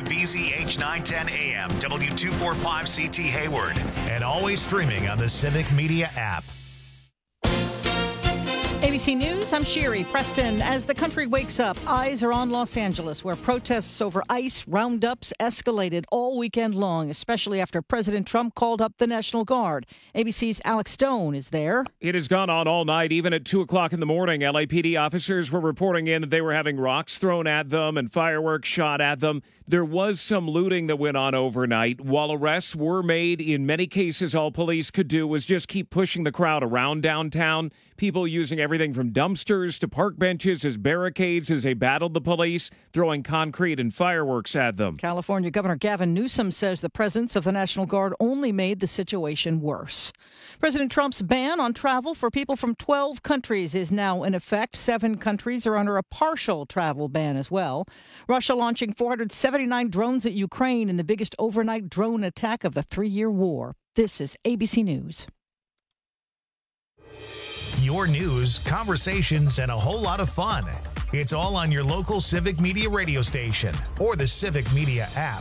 WBZH 910 AM, W245CT Hayward, and always streaming on the Civic Media app. ABC News, I'm Sherry Preston. As the country wakes up, eyes are on Los Angeles, where protests over ICE roundups escalated all weekend long, especially after President Trump called up the National Guard. ABC's Alex Stone is there. It has gone on all night. Even at 2 o'clock in the morning, LAPD officers were reporting in that they were having rocks thrown at them and fireworks shot at them. There was some looting that went on overnight. While arrests were made, in many cases, all police could do was just keep pushing the crowd around downtown. People using everything from dumpsters to park benches as barricades as they battled the police, throwing concrete and fireworks at them. California Governor Gavin Newsom says the presence of the National Guard only made the situation worse. President Trump's ban on travel for people from 12 countries is now in effect. 7 countries are under a partial travel ban as well. Russia launching 479 drones at Ukraine in the biggest overnight drone attack of the 3-year war. This is ABC News. Your news, conversations, and a whole lot of fun. It's all on your local Civic Media radio station or the Civic Media app.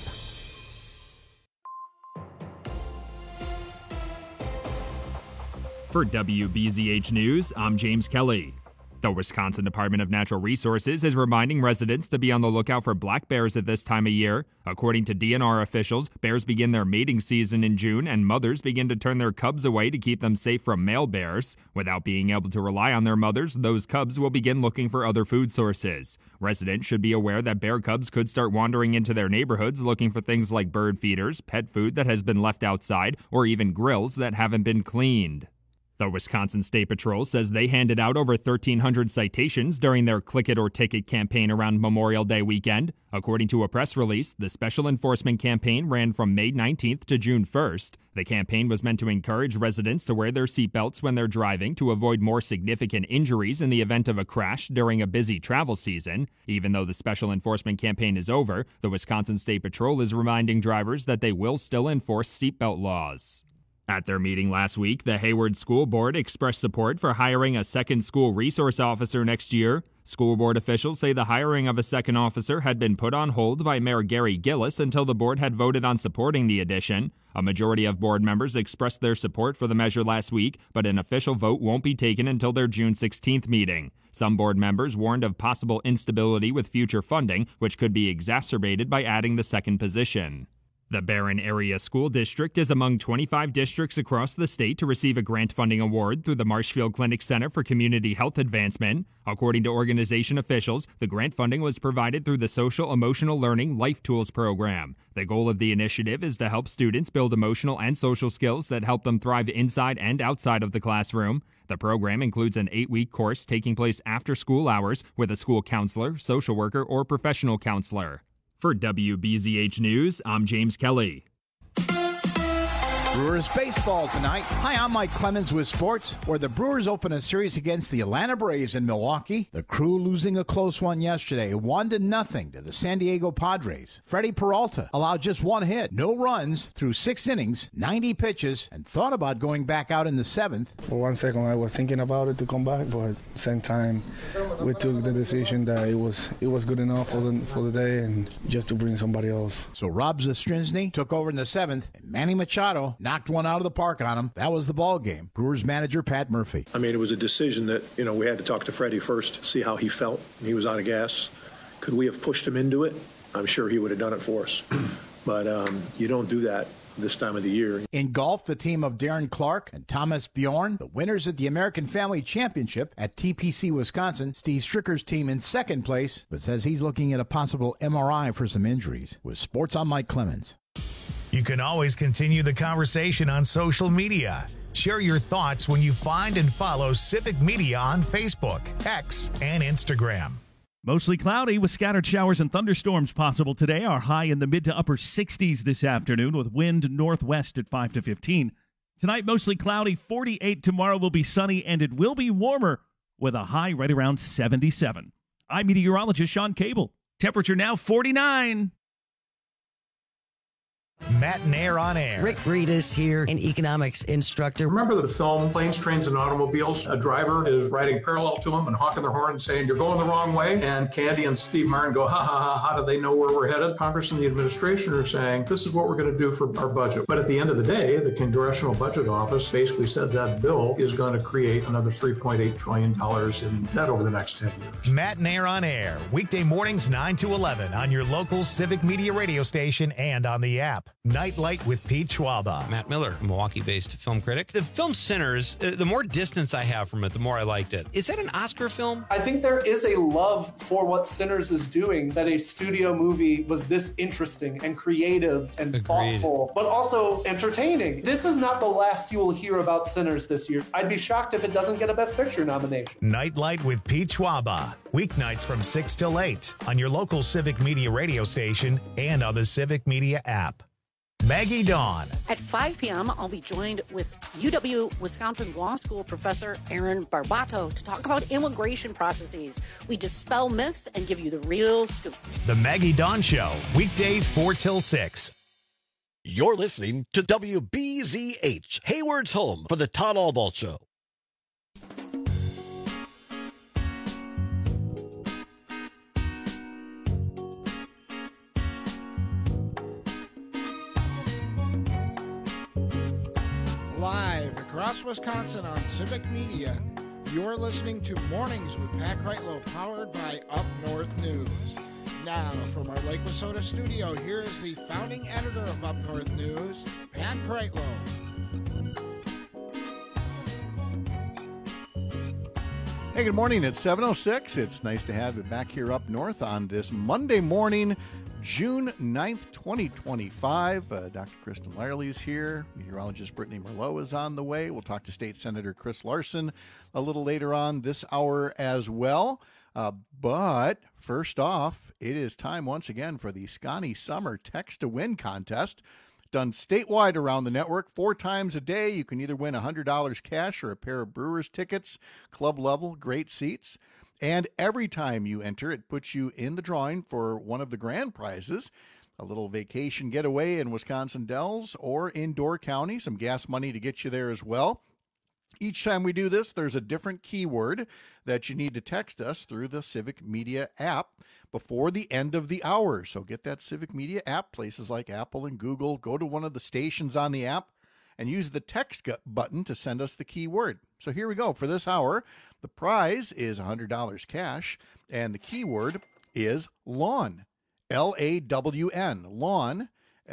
For WBZH News, I'm James Kelly. The Wisconsin Department of Natural Resources is reminding residents to be on the lookout for black bears at this time of year. According to DNR officials, bears begin their mating season in June, and mothers begin to turn their cubs away to keep them safe from male bears. Without being able to rely on their mothers, those cubs will begin looking for other food sources. Residents should be aware that bear cubs could start wandering into their neighborhoods looking for things like bird feeders, pet food that has been left outside, or even grills that haven't been cleaned. The Wisconsin State Patrol says they handed out over 1,300 citations during their Click It or Ticket campaign around Memorial Day weekend. According to a press release, the special enforcement campaign ran from May 19th to June 1st. The campaign was meant to encourage residents to wear their seatbelts when they're driving to avoid more significant injuries in the event of a crash during a busy travel season. Even though the special enforcement campaign is over, the Wisconsin State Patrol is reminding drivers that they will still enforce seatbelt laws. At their meeting last week, the Hayward School Board expressed support for hiring a second school resource officer next year. School board officials say the hiring of a second officer had been put on hold by Mayor Gary Gillis until the board had voted on supporting the addition. A majority of board members expressed their support for the measure last week, but an official vote won't be taken until their June 16th meeting. Some board members warned of possible instability with future funding, which could be exacerbated by adding the second position. The Barron Area School District is among 25 districts across the state to receive a grant funding award through the Marshfield Clinic Center for Community Health Advancement. According to organization officials, the grant funding was provided through the Social Emotional Learning Life Tools program. The goal of the initiative is to help students build emotional and social skills that help them thrive inside and outside of the classroom. The program includes an 8-week course taking place after school hours with a school counselor, social worker, or professional counselor. For WBZH News, I'm James Kelly. Brewers baseball tonight. Hi, I'm Mike Clemens with sports, where the Brewers open a series against the Atlanta Braves in Milwaukee. The Crew losing a close one yesterday, 1-0 to the San Diego Padres. Freddie Peralta allowed just 1 hit, no runs through 6 innings, 90 pitches, and thought about going back out in the 7th. For 1 second, I was thinking about it to come back, but at the same time, we took the decision that it was good enough for the day and just to bring somebody else. So Rob Zastrinsky took over in the 7th, and Manny Machado knocked one out of the park on him. That was the ball game. Brewers manager Pat Murphy. I mean, it was a decision that, we had to talk to Freddie first, see how he felt. He was out of gas. Could we have pushed him into it? I'm sure he would have done it for us. But you don't do that this time of the year. In golf, the team of Darren Clark and Thomas Bjorn, the winners at the American Family Championship at TPC Wisconsin. Steve Stricker's team in 2nd place, but says he's looking at a possible MRI for some injuries. With sports, I'm Mike Clemens. You can always continue the conversation on social media. Share your thoughts when you find and follow Civic Media on Facebook, X, and Instagram. Mostly cloudy with scattered showers and thunderstorms possible today. Our high in the mid to upper 60s this afternoon with wind northwest at 5 to 15. Tonight, mostly cloudy, 48. Tomorrow will be sunny and it will be warmer with a high right around 77. I'm meteorologist Sean Cable. Temperature now 49. Matt and Air on Air. Rick Breedis here, an economics instructor. Remember the film Planes, Trains, and Automobiles? A driver is riding parallel to him and honking their horn and saying, "You're going the wrong way." And Candy and Steve Martin go, "Ha ha ha, how do they know where we're headed?" Congress and the administration are saying, "This is what we're going to do for our budget." But at the end of the day, the Congressional Budget Office basically said that bill is going to create another $3.8 trillion in debt over the next 10 years. Matt and Air on Air, weekday mornings 9 to 11 on your local Civic Media radio station and on the app. Nightlight with Pete Schwalba. Matt Miller, Milwaukee-based film critic. The film Sinners, the more distance I have from it, the more I liked it. Is that an Oscar film? I think there is a love for what Sinners is doing, that a studio movie was this interesting and creative and thoughtful, but also entertaining. This is not the last you will hear about Sinners this year. I'd be shocked if it doesn't get a Best Picture nomination. Nightlight with Pete Schwalba. Weeknights from 6 till 8 on your local Civic Media radio station and on the Civic Media app. Maggie Dawn. At 5 p.m., I'll be joined with UW-Wisconsin Law School professor Aaron Barbato to talk about immigration processes. We dispel myths and give you the real scoop. The Maggie Dawn Show, weekdays 4 till 6. You're listening to WBZH, Hayward's home for the Todd Albaugh Show. Live across Wisconsin on Civic Media, you're listening to Mornings with Pat Kreitlow, powered by Up North News. Now, from our Lake Wissota studio, here is the founding editor of Up North News, Pat Kreitlow. Hey, good morning. It's 7:06. It's nice to have you back here up north on this Monday morning, June 9th, 2025. Dr. Kristen Lyerly is here. Meteorologist Brittany Merlot is on the way. We'll talk to State Senator Chris Larson a little later on this hour as well. But first off, it is time once again for the Scotty Summer Text to Win contest. Done statewide around the network 4 times a day. You can either win $100 cash or a pair of Brewers tickets, club level, great seats. And every time you enter, it puts you in the drawing for one of the grand prizes, a little vacation getaway in Wisconsin Dells or in Door County, some gas money to get you there as well. Each time we do this, there's a different keyword that you need to text us through the Civic Media app before the end of the hour. So get that Civic Media app, places like Apple and Google. Go to one of the stations on the app and use the text button to send us the keyword. So here we go. For this hour, the prize is $100 cash, and the keyword is lawn, L-A-W-N, lawn,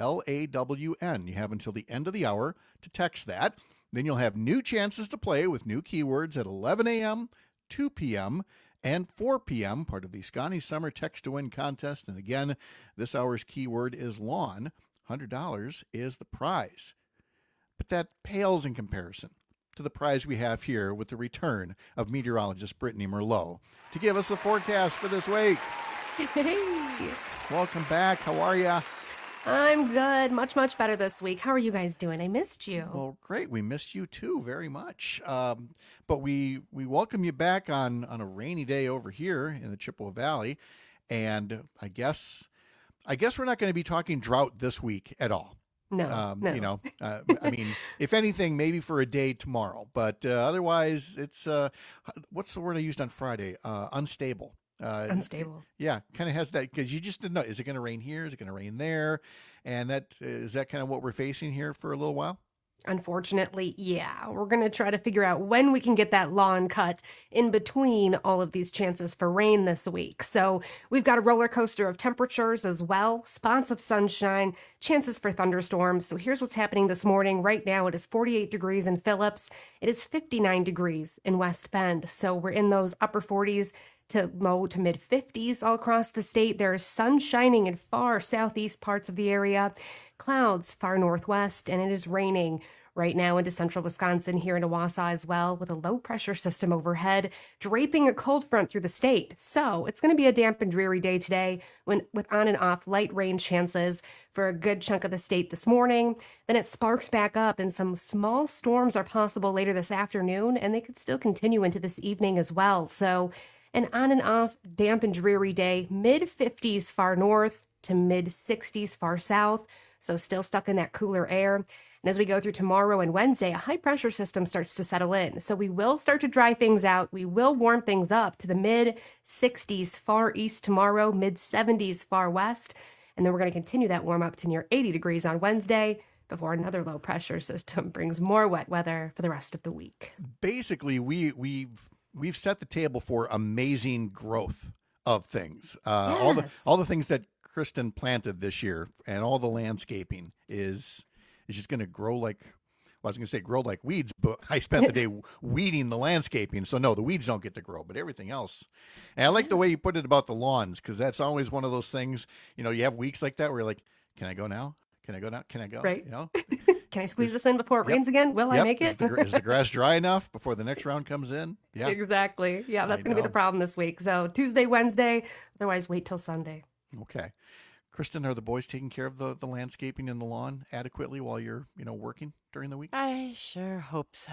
L-A-W-N. You have until the end of the hour to text that. Then you'll have new chances to play with new keywords at 11 a.m., 2 p.m., and 4 p.m., part of the Scotty Summer Text to Win contest. And again, this hour's keyword is lawn. $100 is the prize. But that pales in comparison to the prize we have here with the return of meteorologist Brittany Merlot to give us the forecast for this week. Hey. Welcome back. How are you? I'm good. Much, much better this week. How are you guys doing? I missed you. Well, great. We missed you too very much. But we welcome you back on a rainy day over here in the Chippewa Valley. And I guess we're not going to be talking drought this week at all. No, no. You know, I mean, if anything, maybe for a day tomorrow. But otherwise, it's what's the word I used on Friday? Unstable. Unstable. Yeah, kind of has that, because you just didn't know, is it going to rain here? Is it going to rain there? And is that kind of what we're facing here for a little while? Unfortunately, yeah. We're going to try to figure out when we can get that lawn cut in between all of these chances for rain this week. So we've got a roller coaster of temperatures as well, spots of sunshine, chances for thunderstorms. So here's what's happening this morning. Right now, it is 48 degrees in Phillips. It is 59 degrees in West Bend. So we're in those upper 40s to low to mid 50s all across the state. There is sun shining in far southeast parts of the area, clouds far northwest, and it is raining right now into central Wisconsin, here in Owasso as well, with a low pressure system overhead draping a cold front through the state. So it's going to be a damp and dreary day today with on and off light rain chances for a good chunk of the state this morning. Then it sparks back up and some small storms are possible later this afternoon, and they could still continue into this evening as well. So an on and off damp and dreary day, mid 50s far north to mid 60s far south. so still stuck in that cooler air. And as we go through tomorrow and Wednesday, a high pressure system starts to settle in. So we will start to dry things out. We will warm things up to the mid 60s far east tomorrow, mid 70s far west. And then we're going to continue that warm up to near 80 degrees on Wednesday before another low pressure system brings more wet weather for the rest of the week. Basically, we've set the table for amazing growth of things. Yes. All the things that Kristen planted this year and all the landscaping is just going to grow like, well, I was going to say grow like weeds, but I spent the day weeding the landscaping. So no, the weeds don't get to grow, but everything else. And I like the way you put it about the lawns, because that's always one of those things, you have weeks like that where you're like, can I go now? Can I go now? Can I go? Right. Can I squeeze this in before it rains again? Will I make it? Is the grass dry enough before the next round comes in? Yeah. Exactly. Yeah, that's going to be the problem this week. So Tuesday, Wednesday, otherwise wait till Sunday. Okay. Kristen, are the boys taking care of the landscaping and the lawn adequately while you're, working during the week? I sure hope so.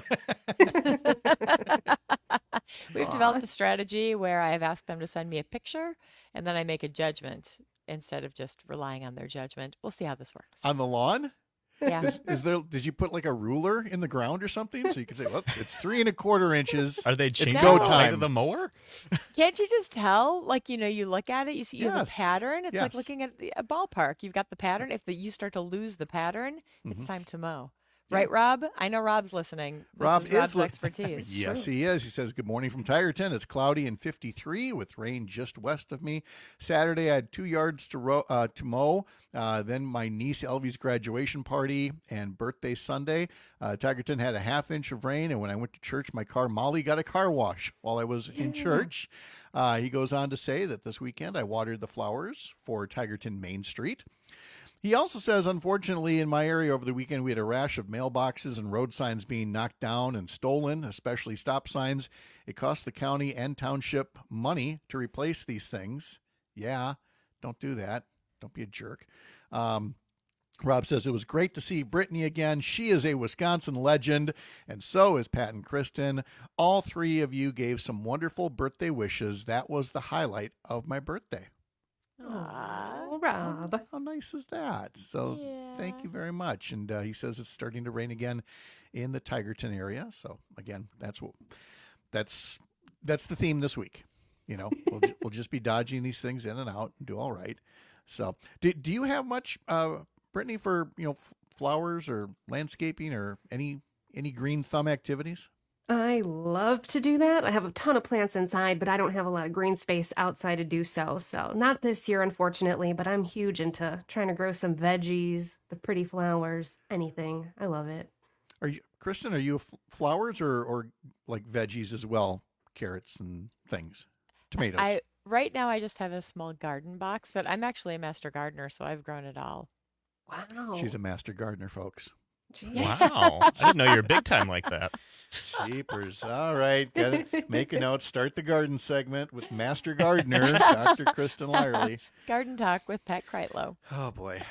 We've developed a strategy where I have asked them to send me a picture, and then I make a judgment instead of just relying on their judgment. We'll see how this works. On the lawn? Yeah. Did you put like a ruler in the ground or something so you can say, well, it's 3 1/4 inches. Are they it's changing go the time height of the mower? Can't you just tell? Like, you look at it, you see you have a Yes. pattern. It's like Yes. looking at a ballpark. You've got the pattern. If you start to lose the pattern, it's time to mow. Right, Rob? I know Rob's listening. This is Rob's expertise. Yes, he is. He says, good morning from Tigerton. It's cloudy and 53 with rain just west of me. Saturday, I had 2 yards to mow. Then my niece Elvie's graduation party and birthday Sunday. Tigerton had a 1/2 inch of rain. And when I went to church, my car, Molly, got a car wash while I was in church. He goes on to say that this weekend I watered the flowers for Tigerton Main Street. He also says, unfortunately, in my area over the weekend, we had a rash of mailboxes and road signs being knocked down and stolen, especially stop signs. It cost the county and township money to replace these things. Yeah, don't do that. Don't be a jerk. Rob says, it was great to see Brittany again. She is a Wisconsin legend, and so is Pat and Kristen. All 3 of you gave some wonderful birthday wishes. That was the highlight of my birthday. Oh, Rob. How nice is that? So thank you very much. And he says it's starting to rain again in the Tigerton area. So again, that's the theme this week. We'll just be dodging these things in and out and do all right. So do you have much, Brittany, for, flowers or landscaping or any green thumb activities? I love to do that. I have a ton of plants inside, but I don't have a lot of green space outside to do so. So not this year, unfortunately, but I'm huge into trying to grow some veggies, the pretty flowers, anything. I love it. Kristen, are you flowers or like veggies as well? Carrots and things, tomatoes. Right now I just have a small garden box, but I'm actually a master gardener, so I've grown it all. Wow. She's a master gardener, folks. Wow. I didn't know you were big time like that. Jeepers. All right. Gotta make a note. Start the garden segment with Master Gardener, Dr. Kristen Lyerly. Garden Talk with Pat Kreitlow. Oh, boy.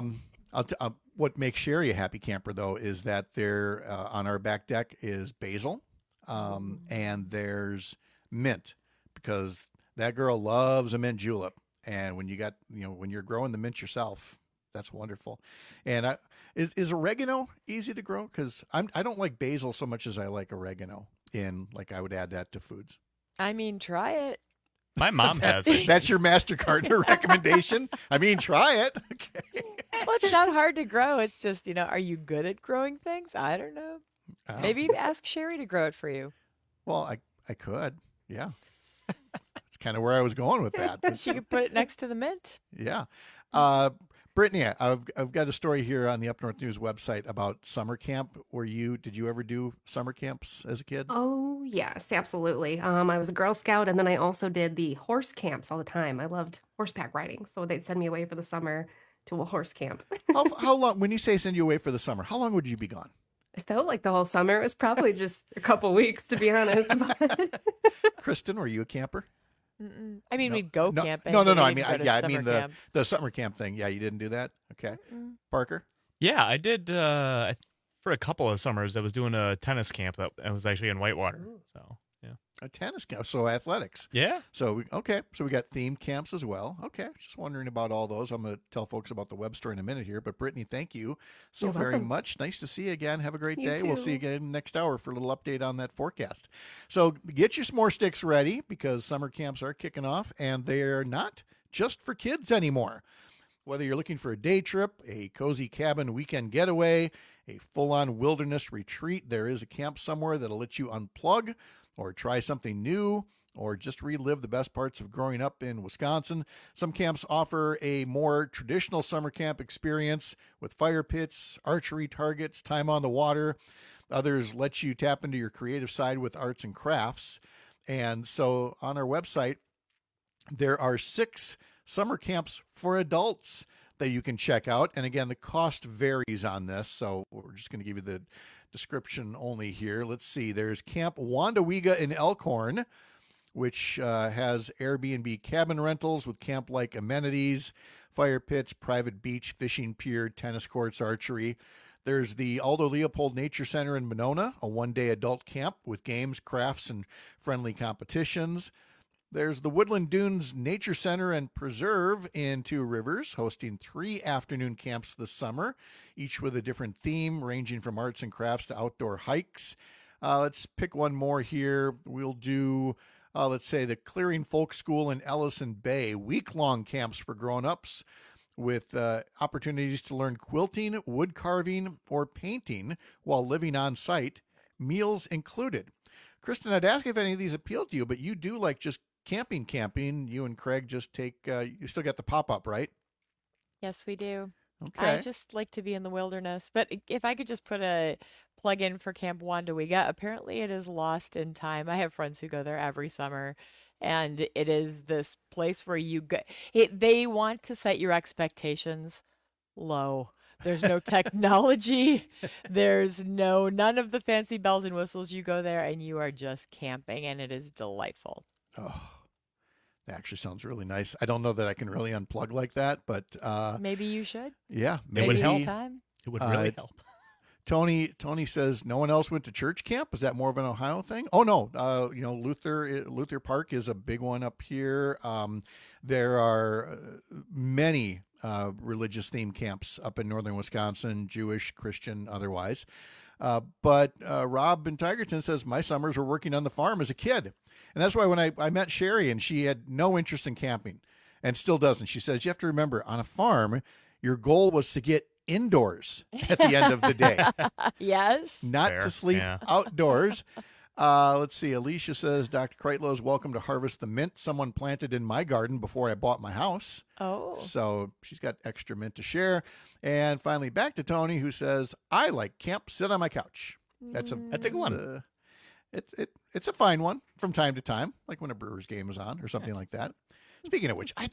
What makes Sherry a happy camper, though, is that there on our back deck is basil and there's mint, because that girl loves a mint julep. And when when you're growing the mint yourself, that's wonderful. And is oregano easy to grow? Because I don't like basil so much as I like oregano. I would add that to foods. I mean, try it. My mom has it. That's your Master Gardener recommendation? I mean, try it. Okay. Well, it's not hard to grow. It's just, are you good at growing things? I don't know. Maybe ask Sherry to grow it for you. Well, I could. Yeah. That's kind of where I was going with that. She could put it next to the mint. Yeah. Brittany, I've got a story here on the Up North News website about summer camp. Did you ever do summer camps as a kid? Oh, yes, absolutely. I was a Girl Scout, and then I also did the horse camps all the time. I loved horseback riding, so they'd send me away for the summer to a horse camp. How long, when you say send you away for the summer, how long would you be gone? It felt like the whole summer. It was probably just a couple weeks, to be honest. Kristen, were you a camper? Mm-mm. I mean, we'd go camping. No. I mean the summer camp thing. Yeah, you didn't do that? Okay. Mm-mm. Parker? Yeah, I did for a couple of summers. I was doing a tennis camp that was actually in Whitewater. So Yeah. A tennis camp, so athletics. Yeah. So we got theme camps as well. Okay, just wondering about all those. I'm going to tell folks about the web store in a minute here. But Brittany, thank you so You're very welcome. much. Nice to see you again. Have a great You day. We'll too. see you again next hour for a little update on that forecast. So get your s'more sticks ready because summer camps are kicking off, and they're not just for kids anymore. Whether you're looking for a day trip, a cozy cabin weekend getaway, a full-on wilderness retreat, there is a camp somewhere that'll let you unplug or try something new, or just relive the best parts of growing up in Wisconsin. Some camps offer a more traditional summer camp experience with fire pits, archery targets, time on the water. Others let you tap into your creative side with arts and crafts. And so on our website, there are 6 summer camps for adults that you can check out. And again, the cost varies on this, so we're just going to give you the description only here. Let's see. There's Camp Wandawega in Elkhorn, which has Airbnb cabin rentals with camp-like amenities, fire pits, private beach, fishing pier, tennis courts, archery. There's the Aldo Leopold Nature Center in Monona, a one-day adult camp with games, crafts, and friendly competitions. There's the Woodland Dunes Nature Center and Preserve in Two Rivers, hosting 3 afternoon camps this summer, each with a different theme, ranging from arts and crafts to outdoor hikes. Let's pick one more here. We'll do, let's say, the Clearing Folk School in Ellison Bay, week-long camps for grown-ups with opportunities to learn quilting, wood carving, or painting while living on site, meals included. Kristen, I'd ask if any of these appeal to you, but you do like just camping. You and Craig just take, you still got the pop-up, right? Yes, we do. Okay. I just like to be in the wilderness. But if I could just put a plug in for Camp Wandawega, apparently it is lost in time. I have friends who go there every summer, and it is this place where you go. They want to set your expectations low. There's no technology. There's none of the fancy bells and whistles. You go there and you are just camping, and it is delightful. Oh, that actually sounds really nice. I don't know that I can really unplug like that, but Maybe you should. yeah, It would maybe. help. Time. It would really help. Tony says no one else went to church camp. Is that more of an Ohio thing? Oh no, Luther Park is a big one up here. There are many religious themed camps up in northern Wisconsin, Jewish, Christian, otherwise. But Rob in Tigerton says my summers were working on the farm as a kid, and that's why when I met Sherry and she had no interest in camping, and still doesn't. She says you have to remember on a farm, your goal was to get indoors at the end of the day. Yes. Not Fair, to sleep yeah. outdoors. Let's see. Alicia says, Dr. Kreitlow's welcome to harvest the mint someone planted in my garden before I bought my house. Oh. So she's got extra mint to share. And finally, back to Tony, who says, I like camp, sit on my couch. That's a good one. It's a fine one from time to time, like when a Brewers game is on or something like that. Speaking of which, I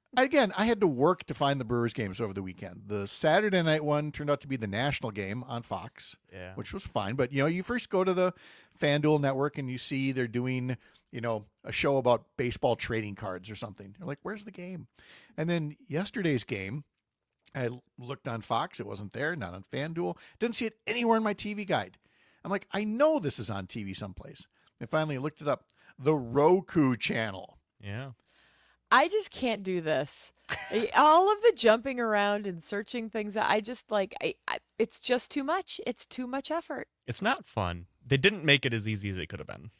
had to work to find the Brewers games over the weekend. The Saturday night one turned out to be the national game on Fox, which was fine. But, you first go to the FanDuel network and you see they're doing, a show about baseball trading cards or something. You're like, where's the game? And then yesterday's game, I looked on Fox. It wasn't there, not on FanDuel. Didn't see it anywhere in my TV guide. I'm like, I know this is on TV someplace. And finally looked it up. The Roku channel. Yeah. I just can't do this. All of the jumping around and searching things, I just it's just too much. It's too much effort. It's not fun. They didn't make it as easy as it could have been.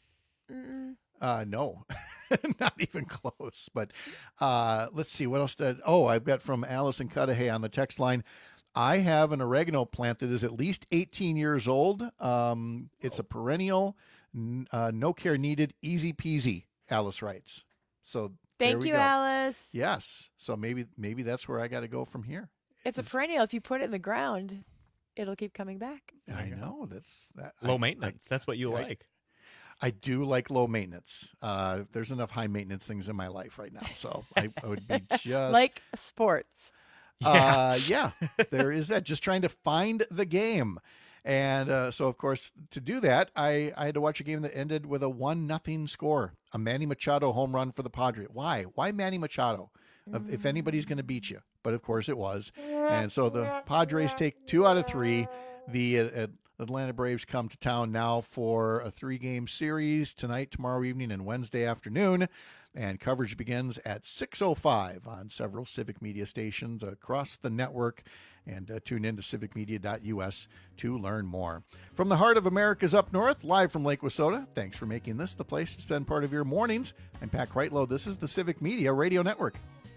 No, not even close. But let's see what else I've got from Allison Cudahy on the text line. I have an oregano plant that is at least 18 years old. It's a perennial, no care needed, easy peasy, Alice writes. So Thank you, Alice. Yes. So maybe that's where I got to go from here. It's a perennial. If you put it in the ground, it'll keep coming back. I know that's that Low maintenance. That's what you like. I do like low maintenance. There's enough high maintenance things in my life right now, so I would be just like sports. Yeah, there is that. Just trying to find the game. And so, of course, to do that, I had to watch a game that ended with a 1-0 score. A Manny Machado home run for the Padres. Why? Why Manny Machado? If anybody's going to beat you. But, of course, it was. And so the Padres take 2 out of 3. The The Atlanta Braves come to town now for a 3-game series tonight, tomorrow evening, and Wednesday afternoon. And coverage begins at 6:05 on several Civic Media stations across the network. And tune in to civicmedia.us to learn more. From the heart of America's up north, live from Lake Wissota, thanks for making this the place to spend part of your mornings. I'm Pat Kreitlow. This is the Civic Media Radio Network.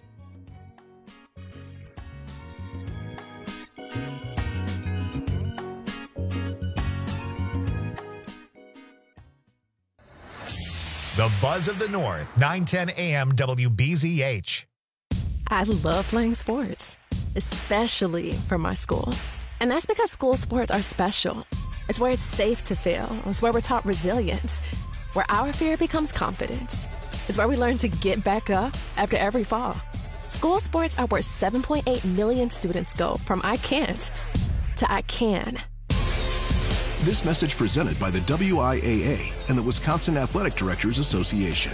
The Buzz of the North, 910 AM WBZH. I love playing sports, especially for my school. And that's because school sports are special. It's where it's safe to fail. It's where we're taught resilience, where our fear becomes confidence. It's where we learn to get back up after every fall. School sports are where 7.8 million students go from I can't to I can. This message presented by the WIAA and the Wisconsin Athletic Directors Association.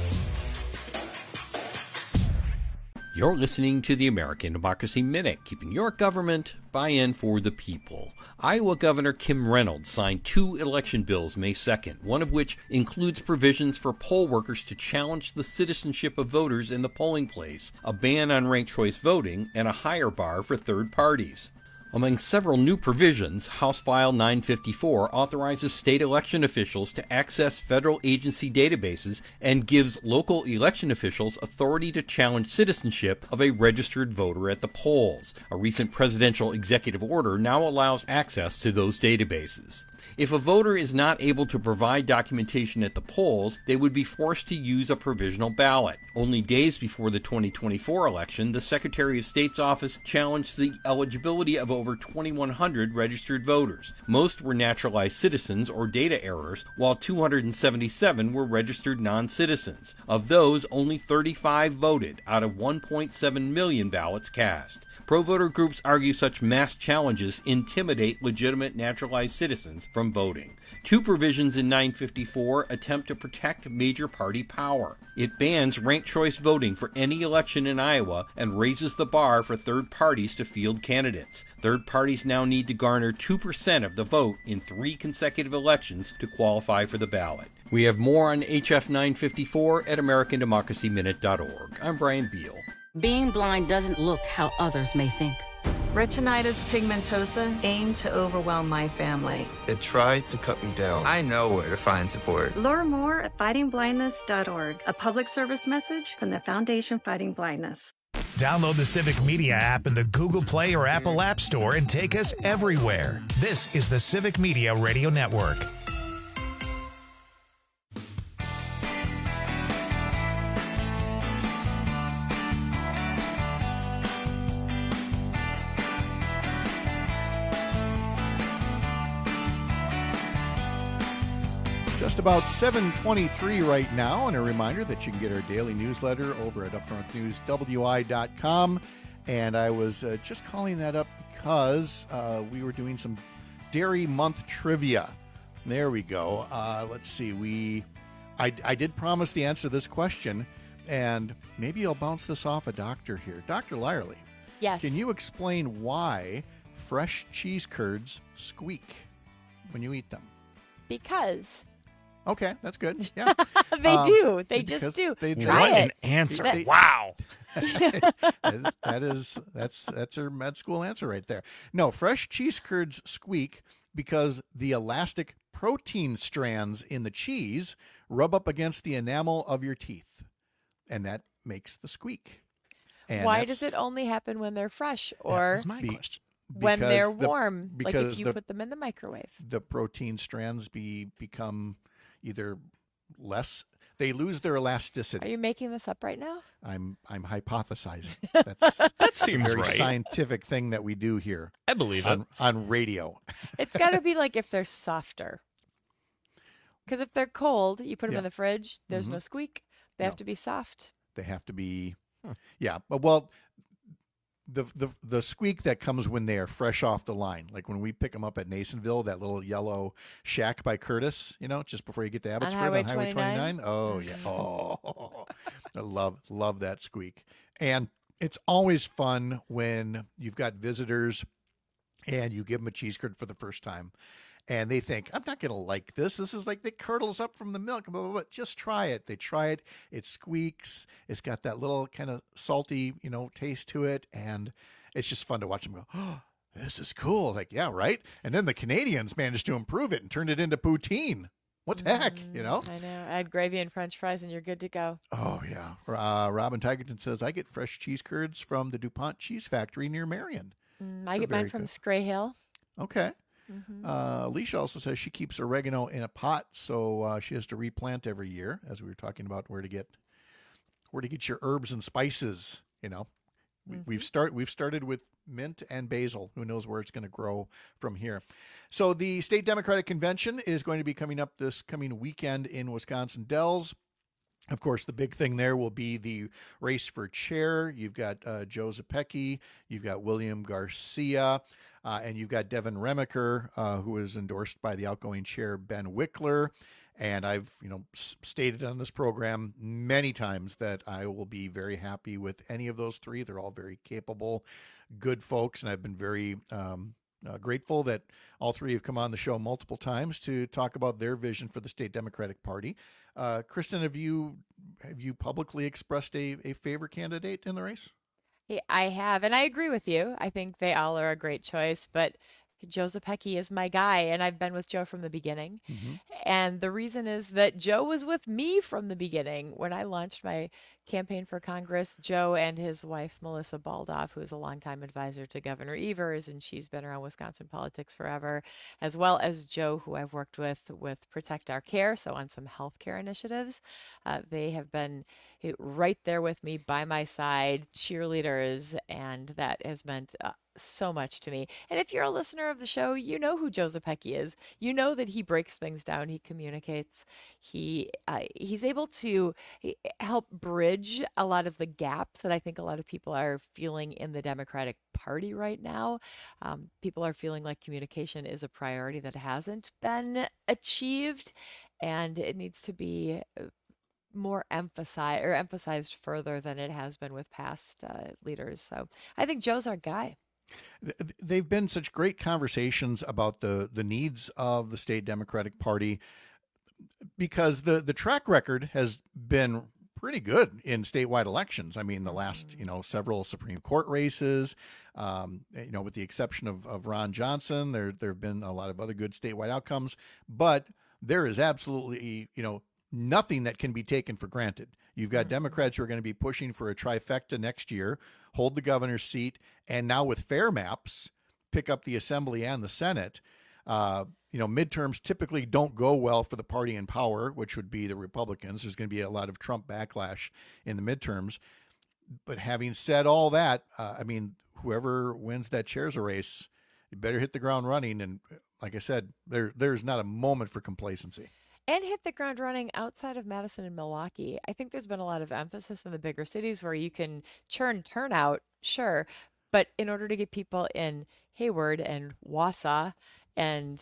You're listening to the American Democracy Minute, keeping your government buy-in for the people. Iowa Governor Kim Reynolds signed 2 election bills May 2nd, one of which includes provisions for poll workers to challenge the citizenship of voters in the polling place, a ban on ranked choice voting, and a higher bar for third parties. Among several new provisions, House File 954 authorizes state election officials to access federal agency databases and gives local election officials authority to challenge citizenship of a registered voter at the polls. A recent presidential executive order now allows access to those databases. If a voter is not able to provide documentation at the polls, they would be forced to use a provisional ballot. Only days before the 2024 election, the Secretary of State's office challenged the eligibility of over 2,100 registered voters. Most were naturalized citizens or data errors, while 277 were registered non-citizens. Of those, only 35 voted out of 1.7 million ballots cast. Pro-voter groups argue such mass challenges intimidate legitimate naturalized citizens from voting. 2 provisions in 954 attempt to protect major party power. It bans ranked choice voting for any election in Iowa and raises the bar for third parties to field candidates. Third parties now need to garner 2% of the vote in 3 consecutive elections to qualify for the ballot. We have more on HF 954 at AmericanDemocracyMinute.org. I'm Brian Beal. Being blind doesn't look how others may think. Retinitis pigmentosa aimed to overwhelm my family. It tried to cut me down. I know where to find support. Learn more at fightingblindness.org, a public service message from the Foundation Fighting Blindness. Download the Civic Media app in the Google Play or Apple App Store and take us everywhere. This is the Civic Media Radio Network. Just about 7:23 right now, and a reminder that you can get our daily newsletter over at upnorthnewswi.com. And I was just calling that up because we were doing some Dairy Month trivia. There we go. Let's see. I did promise the answer to this question, and maybe I'll bounce this off a doctor here. Dr. Lyerly. Yes. Can you explain why fresh cheese curds squeak when you eat them? Because. Okay, that's good. Yeah, they do. They just do. What an answer! Wow. That's her med school answer right there. No, fresh cheese curds squeak because the elastic protein strands in the cheese rub up against the enamel of your teeth, and that makes the squeak. And why does it only happen when they're fresh, or that's my question? When they're warm, like if you the, put them in the microwave? The protein strands become either less, they lose their elasticity. Are you making this up right now? I'm hypothesizing. That seems a very right. Scientific thing that we do here. I believe it. On radio. It's got to be like if they're softer. Because if they're cold, you put them in the fridge, there's no squeak. They have to be soft. They have to be, yeah. But well, the squeak that comes when they are fresh off the line, like when we pick them up at Nasonville, that little yellow shack by Curtis, just before you get to Abbotsford on Highway 29. Oh yeah, oh, I love that squeak. And it's always fun when you've got visitors and you give them a cheese curd for the first time, and they think, I'm not going to like this. This is like, it curdles up from the milk. Blah, blah, blah. Just try it. They try it. It squeaks. It's got that little kind of salty, taste to it. And it's just fun to watch them go, oh, this is cool. Like, yeah, right. And then the Canadians managed to improve it and turned it into poutine. What the heck, I know. Add gravy and French fries and you're good to go. Oh, yeah. Robin Tigerton says, I get fresh cheese curds from the DuPont Cheese Factory near Marion. I get mine from Scray Hill. Okay. Alicia also says she keeps oregano in a pot, so she has to replant every year, as we were talking about where to get your herbs and spices. We've started with mint and basil. Who knows where it's going to grow from here? So the state Democratic Convention is going to be coming up this coming weekend in Wisconsin Dells. Of course, the big thing there will be the race for chair. You've got Joe Zepecki, you've got William Garcia, and you've got Devin Remaker, who is endorsed by the outgoing chair, Ben Wickler. And I've, stated on this program many times that I will be very happy with any of those three. They're all very capable, good folks, and I've been very grateful that all three have come on the show multiple times to talk about their vision for the state Democratic Party. Kristen, have you publicly expressed a favorite candidate in the race? I have, and I agree with you. I think they all are a great choice, but Joe Zepecki is my guy, and I've been with Joe from the beginning. And the reason is that Joe was with me from the beginning. When I launched my campaign for Congress, Joe and his wife, Melissa Baldoff, who is a longtime advisor to Governor Evers, and she's been around Wisconsin politics forever, as well as Joe, who I've worked with Protect Our Care, so on some healthcare initiatives. They have been right there with me by my side, cheerleaders, and that has meant so much to me. And if you're a listener of the show, you know who Joe Zepecki is. You know that he breaks things down. He communicates. He's able to help bridge a lot of the gaps that I think a lot of people are feeling in the Democratic Party right now. People are feeling like communication is a priority that hasn't been achieved, and it needs to be more emphasized further than it has been with past leaders. So I think Joe's our guy. They've been such great conversations about the needs of the state Democratic Party, because the track record has been pretty good in statewide elections. I mean, the last, several Supreme Court races, with the exception of Ron Johnson, there have been a lot of other good statewide outcomes, but there is absolutely, nothing that can be taken for granted. You've got Democrats who are going to be pushing for a trifecta next year, hold the governor's seat, and now with fair maps, pick up the Assembly and the Senate. Midterms typically don't go well for the party in power, which would be the Republicans. There's going to be a lot of Trump backlash in the midterms. But having said all that, whoever wins that chair's race, you better hit the ground running. And like I said, there's not a moment for complacency. And hit the ground running outside of Madison and Milwaukee. I think there's been a lot of emphasis in the bigger cities where you can churn turnout, sure, but in order to get people in Hayward and Wausau and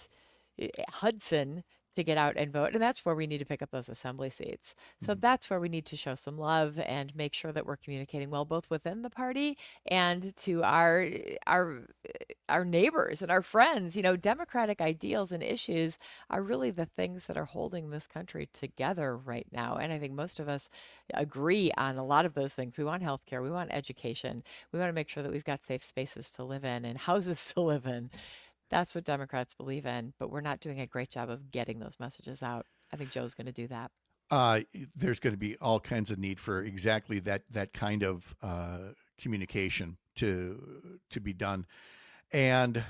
Hudson to get out and vote, and that's where we need to pick up those assembly seats. So that's where we need to show some love and make sure that we're communicating well, both within the party and to our neighbors and our friends. Democratic ideals and issues are really the things that are holding this country together right now. And I think most of us agree on a lot of those things. We want healthcare, we want education, we want to make sure that we've got safe spaces to live in and houses to live in. That's what Democrats believe in, but we're not doing a great job of getting those messages out. I think Joe's going to do that. There's going to be all kinds of need for exactly that kind of communication to be done. And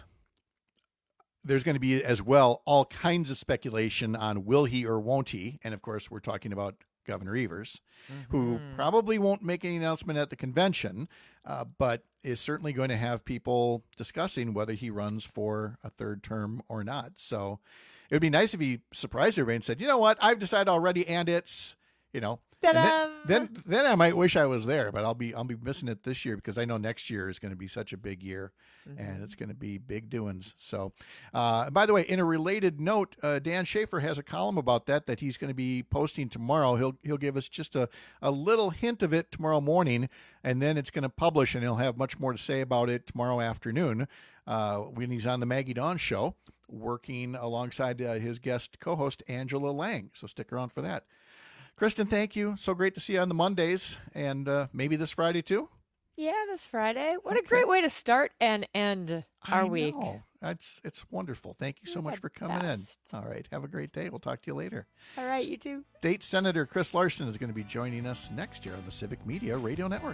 there's going to be as well all kinds of speculation on will he or won't he. And of course, we're talking about Governor Evers, who probably won't make any announcement at the convention, but is certainly going to have people discussing whether he runs for a third term or not. So it would be nice if he surprised everybody and said, you know what, I've decided already, and it's, Then I might wish I was there, but I'll be missing it this year because I know next year is going to be such a big year, and it's going to be big doings. So, by the way, in a related note, Dan Schaefer has a column about that he's going to be posting tomorrow. He'll give us just a little hint of it tomorrow morning, and then it's going to publish, and he'll have much more to say about it tomorrow afternoon when he's on the Maggie Dawn Show, working alongside his guest co-host Angela Lang. So stick around for that. Kristen, thank you. So great to see you on the Mondays, and maybe this Friday too. Yeah, this Friday. What a great way to start and end our week. It's wonderful. Thank you so much for coming in. All right. Have a great day. We'll talk to you later. All right, you too. State Senator Chris Larson is going to be joining us next year on the Civic Media Radio Network.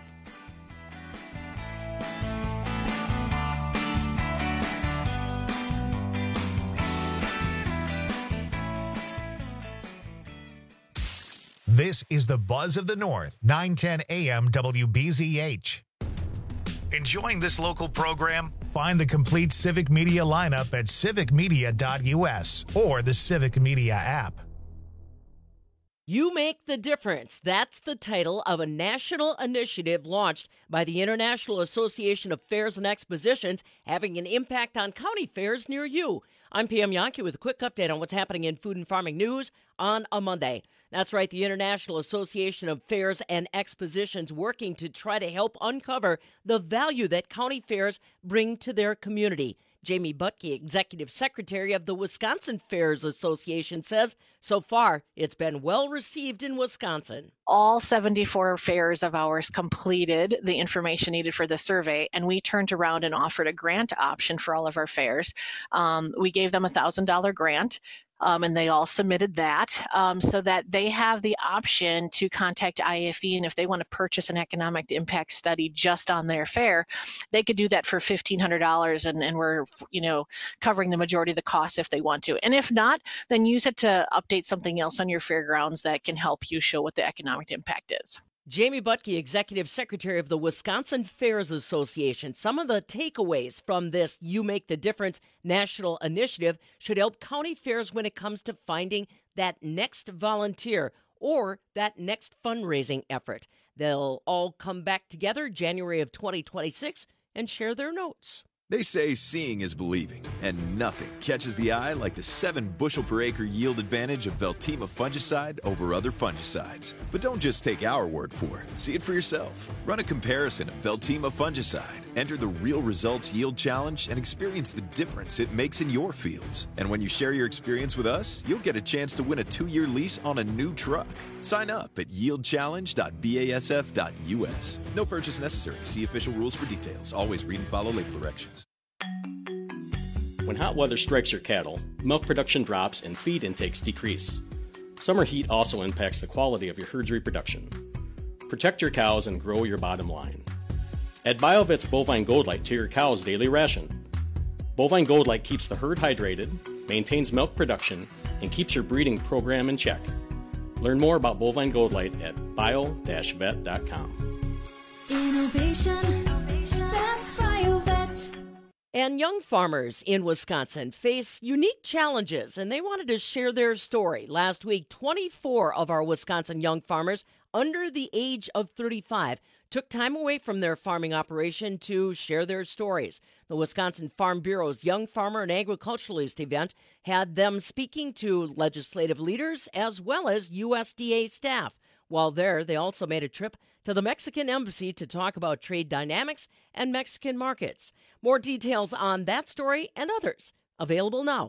This is the Buzz of the North, 910 AM WBZH. Enjoying this local program? Find the complete Civic Media lineup at civicmedia.us or the Civic Media app. You Make the Difference. That's the title of a national initiative launched by the International Association of Fairs and Expositions, having an impact on county fairs near you. I'm Pam Yonke with a quick update on what's happening in food and farming news on a Monday. That's right, the International Association of Fairs and Expositions working to try to help uncover the value that county fairs bring to their community. Jamie Butke, Executive Secretary of the Wisconsin Fairs Association, says so far it's been well received in Wisconsin. All 74 fairs of ours completed the information needed for the survey, and we turned around and offered a grant option for all of our fairs. We gave them a $1,000 grant. And they all submitted that so that they have the option to contact IFE, and if they want to purchase an economic impact study just on their fair, they could do that for $1,500, and we're covering the majority of the costs if they want to. And if not, then use it to update something else on your fairgrounds that can help you show what the economic impact is. Jamie Butke, Executive Secretary of the Wisconsin Fairs Association. Some of the takeaways from this You Make the Difference national initiative should help county fairs when it comes to finding that next volunteer or that next fundraising effort. They'll all come back together January of 2026 and share their notes. They say seeing is believing, and nothing catches the eye like the 7 bushel per acre yield advantage of Veltima fungicide over other fungicides. But don't just take our word for it. See it for yourself. Run a comparison of Veltima fungicide. Enter the Real Results Yield Challenge and experience the difference it makes in your fields. And when you share your experience with us, you'll get a chance to win a 2-year lease on a new truck. Sign up at yieldchallenge.basf.us. No purchase necessary. See official rules for details. Always read and follow label directions. When hot weather strikes your cattle, milk production drops and feed intakes decrease. Summer heat also impacts the quality of your herd's reproduction. Protect your cows and grow your bottom line. Add BioVet's Bovine Gold Light to your cow's daily ration. Bovine Gold Light keeps the herd hydrated, maintains milk production, and keeps your breeding program in check. Learn more about Bovine Gold Light at bio-vet.com. Innovation, that's BioVet. And young farmers in Wisconsin face unique challenges, and they wanted to share their story. Last week, 24 of our Wisconsin young farmers under the age of 35 took time away from their farming operation to share their stories. The Wisconsin Farm Bureau's Young Farmer and Agriculturalist event had them speaking to legislative leaders as well as USDA staff. While there, they also made a trip to the Mexican Embassy to talk about trade dynamics and Mexican markets. More details on that story and others available now.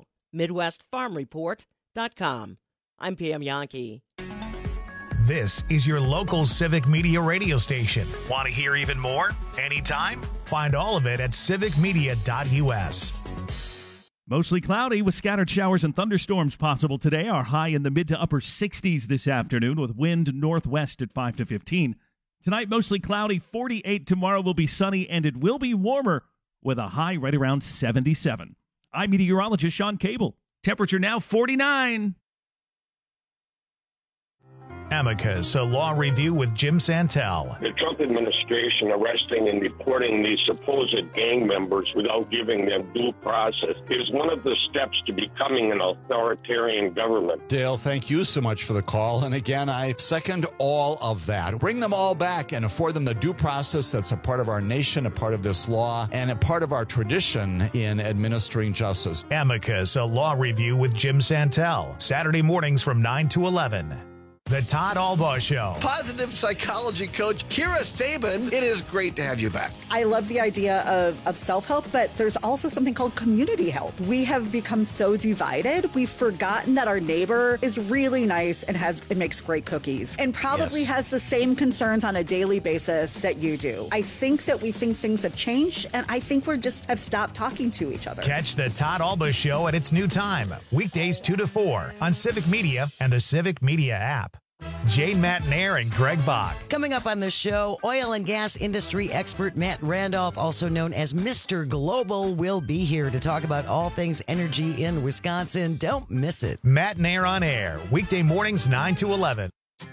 MidwestFarmReport.com. I'm Pam Yonke. This is your local Civic Media radio station. Want to hear even more? Anytime? Find all of it at civicmedia.us. Mostly cloudy with scattered showers and thunderstorms possible today. Our high in the mid to upper 60s this afternoon with wind northwest at 5 to 15. Tonight, mostly cloudy, 48. Tomorrow will be sunny and it will be warmer with a high right around 77. I'm meteorologist Sean Cable. Temperature now 49. Amicus, a law review with Jim Santel. The Trump administration arresting and deporting these supposed gang members without giving them due process is one of the steps to becoming an authoritarian government. Dale, thank you so much for the call. And again, I second all of that. Bring them all back and afford them the due process that's a part of our nation, a part of this law, and a part of our tradition in administering justice. Amicus, a law review with Jim Santel. Saturday mornings from 9 to 11. The Todd Albaugh Show. Positive psychology coach Kira Sabin, it is great to have you back. I love the idea of self-help, but there's also something called community help. We have become so divided, we've forgotten that our neighbor is really nice and makes great cookies and probably has the same concerns on a daily basis that you do. I think that we think things have changed, and I think we just have stopped talking to each other. Catch the Todd Albaugh Show at its new time, weekdays 2 to 4 on Civic Media and the Civic Media app. Jane Matnair and Greg Bach. Coming up on the show, oil and gas industry expert Matt Randolph, also known as Mr. Global, will be here to talk about all things energy in Wisconsin. Don't miss it. Matnair on air, weekday mornings 9 to 11.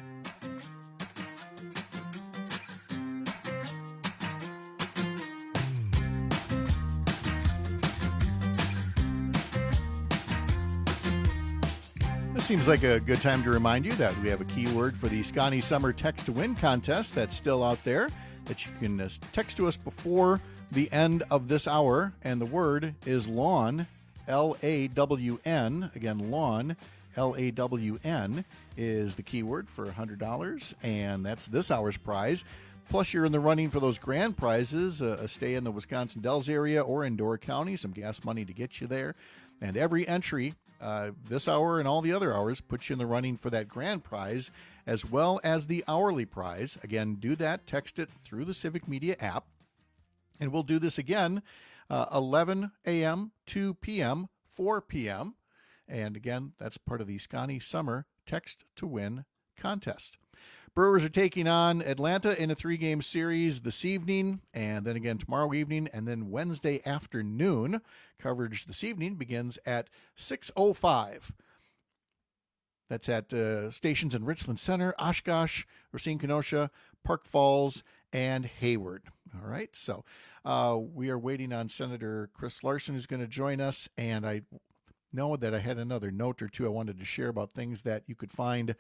Seems like a good time to remind you that we have a keyword for the Scotty Summer Text to Win contest that's still out there that you can text to us before the end of this hour. And the word is lawn, L-A-W-N. Again, lawn, L-A-W-N is the keyword for $100. And that's this hour's prize. Plus, you're in the running for those grand prizes, a stay in the Wisconsin Dells area or in Door County, some gas money to get you there. And every entry this hour and all the other hours puts you in the running for that grand prize as well as the hourly prize. Again, do that. Text it through the Civic Media app. And we'll do this again, 11 a.m., 2 p.m., 4 p.m. And again, that's part of the Scotty Summer Text to Win contest. Brewers are taking on Atlanta in a 3-game series this evening, and then again tomorrow evening, and then Wednesday afternoon. Coverage this evening begins at 6:05. That's at stations in Richland Center, Oshkosh, Racine, Kenosha, Park Falls, and Hayward. All right, so we are waiting on Senator Chris Larson, who's going to join us, and I know that I had another note or two I wanted to share about things that you could find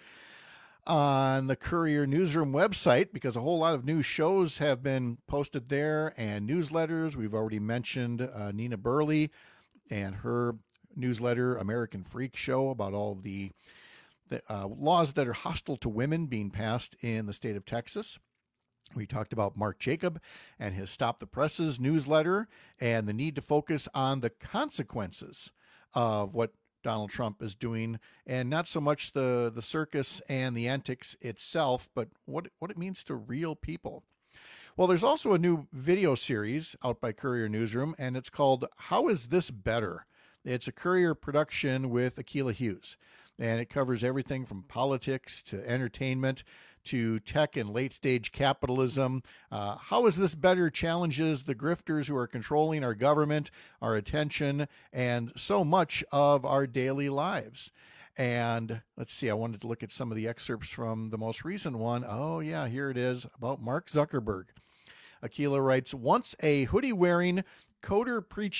on the Courier Newsroom website, because a whole lot of new shows have been posted there and newsletters. We've already mentioned Nina Burley and her newsletter, American Freak Show, about all of the laws that are hostile to women being passed in the state of Texas. We talked about Mark Jacob and his Stop the Presses newsletter and the need to focus on the consequences of what Donald Trump is doing, and not so much the circus and the antics itself, but what it means to real people. Well, there's also a new video series out by Courier Newsroom, and it's called How Is This Better? It's a Courier production with Akilah Hughes, and it covers everything from politics to entertainment to tech and late-stage capitalism. How Is This Better challenges the grifters who are controlling our government, our attention, and so much of our daily lives. And let's see, I wanted to look at some of the excerpts from the most recent one. Oh, yeah, here it is, about Mark Zuckerberg. Akilah writes, once a hoodie-wearing coder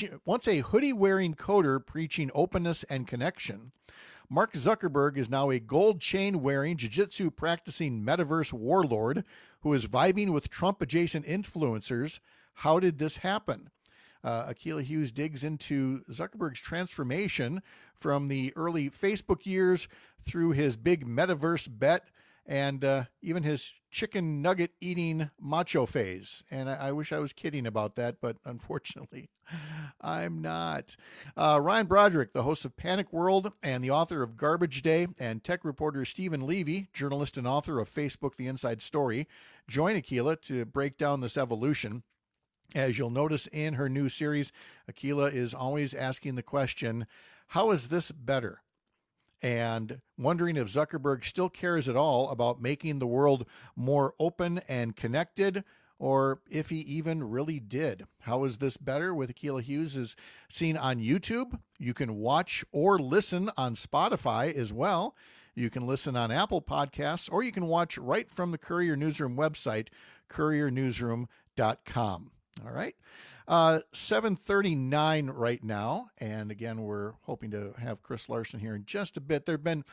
preaching openness and connection, Mark Zuckerberg is now a gold chain-wearing, jiu-jitsu practicing metaverse warlord who is vibing with Trump-adjacent influencers. How did this happen? Akilah Hughes digs into Zuckerberg's transformation from the early Facebook years through his big metaverse bet and even his chicken nugget eating macho phase. And I wish I was kidding about that, but unfortunately I'm not. Ryan Broderick, the host of Panic World and the author of Garbage Day, and tech reporter Stephen Levy, journalist and author of Facebook The Inside Story, join Akilah to break down this evolution. As you'll notice in her new series, Akilah is always asking the question, how is this better? And wondering if Zuckerberg still cares at all about making the world more open and connected, or if he even really did. How Is This Better with Akilah Hughes is seen on YouTube. You can watch or listen on Spotify as well. You can listen on Apple Podcasts, or you can watch right from the Courier Newsroom website, couriernewsroom.com. All right. 7:39 right now. And again, we're hoping to have Chris Larson here in just a bit. There have been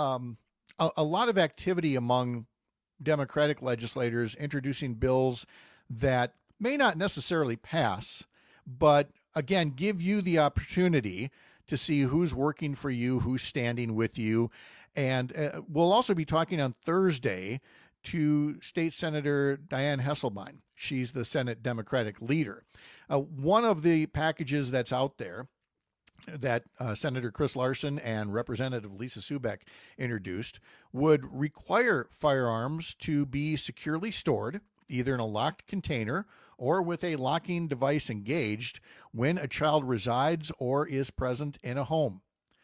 a lot of activity among Democratic legislators introducing bills that may not necessarily pass, but again, give you the opportunity to see who's working for you, who's standing with you. And we'll also be talking on Thursday to State Senator Dianne Hesselbein. She's the Senate Democratic leader. One of the packages that's out there that Senator Chris Larson and Representative Lisa Subeck introduced would require firearms to be securely stored, either in a locked container or with a locking device engaged when a child resides or is present in a home.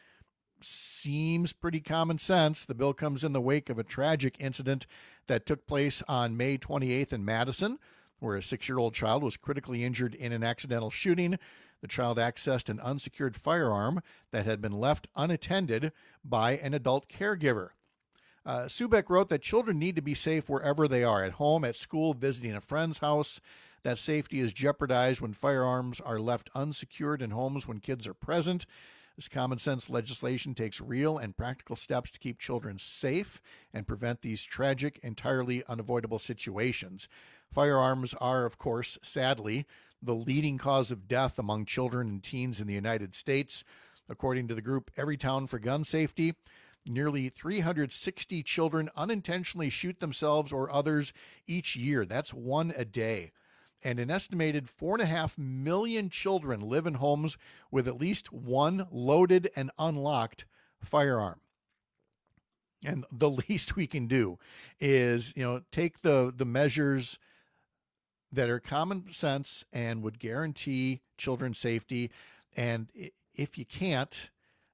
Seems pretty common sense. The bill comes in the wake of a tragic incident that took place on May 28th in Madison, where a 6-year-old child was critically injured in an accidental shooting. The child accessed an unsecured firearm that had been left unattended by an adult caregiver. Subeck wrote that children need to be safe wherever they are, at home, at school, visiting a friend's house. That safety is jeopardized when firearms are left unsecured in homes when kids are present. This common sense legislation takes real and practical steps to keep children safe and prevent these tragic, entirely unavoidable situations. Firearms are, of course, sadly, the leading cause of death among children and teens in the United States. According to the group Everytown for Gun Safety, nearly 360 children unintentionally shoot themselves or others each year. That's one a day. And an estimated 4.5 million children live in homes with at least one loaded and unlocked firearm. And the least we can do is, take the measures that are common sense and would guarantee children's safety. And if you can't,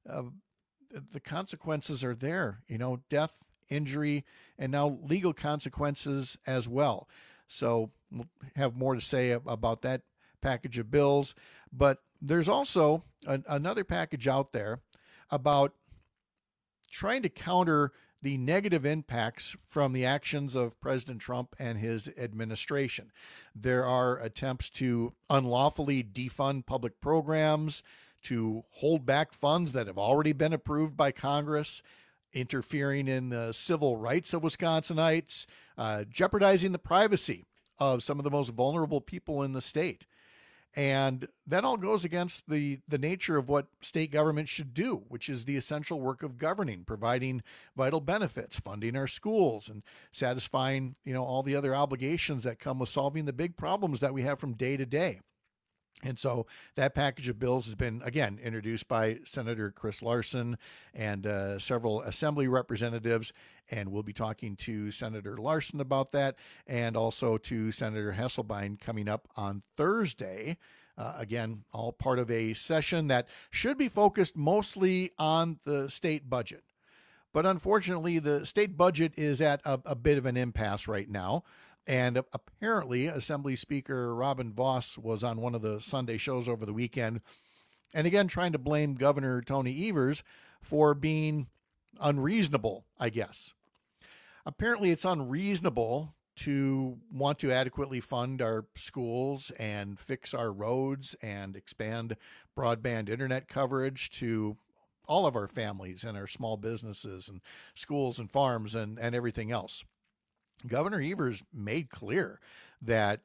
the consequences are there, death, injury, and now legal consequences as well. So we'll have more to say about that package of bills. But there's also another package out there about trying to counter the negative impacts from the actions of President Trump and his administration. There are attempts to unlawfully defund public programs, to hold back funds that have already been approved by Congress, interfering in the civil rights of Wisconsinites, jeopardizing the privacy of some of the most vulnerable people in the state. And that all goes against the nature of what state government should do, which is the essential work of governing, providing vital benefits, funding our schools, and satisfying, all the other obligations that come with solving the big problems that we have from day to day. And so that package of bills has been, again, introduced by Senator Chris Larson and several assembly representatives. And we'll be talking to Senator Larson about that and also to Senator Hesselbein coming up on Thursday. Again, all part of a session that should be focused mostly on the state budget. But unfortunately, the state budget is at a bit of an impasse right now. And apparently, Assembly Speaker Robin Vos was on one of the Sunday shows over the weekend, and again, trying to blame Governor Tony Evers for being unreasonable, I guess. Apparently, it's unreasonable to want to adequately fund our schools and fix our roads and expand broadband internet coverage to all of our families and our small businesses and schools and farms and everything else. Governor Evers made clear that,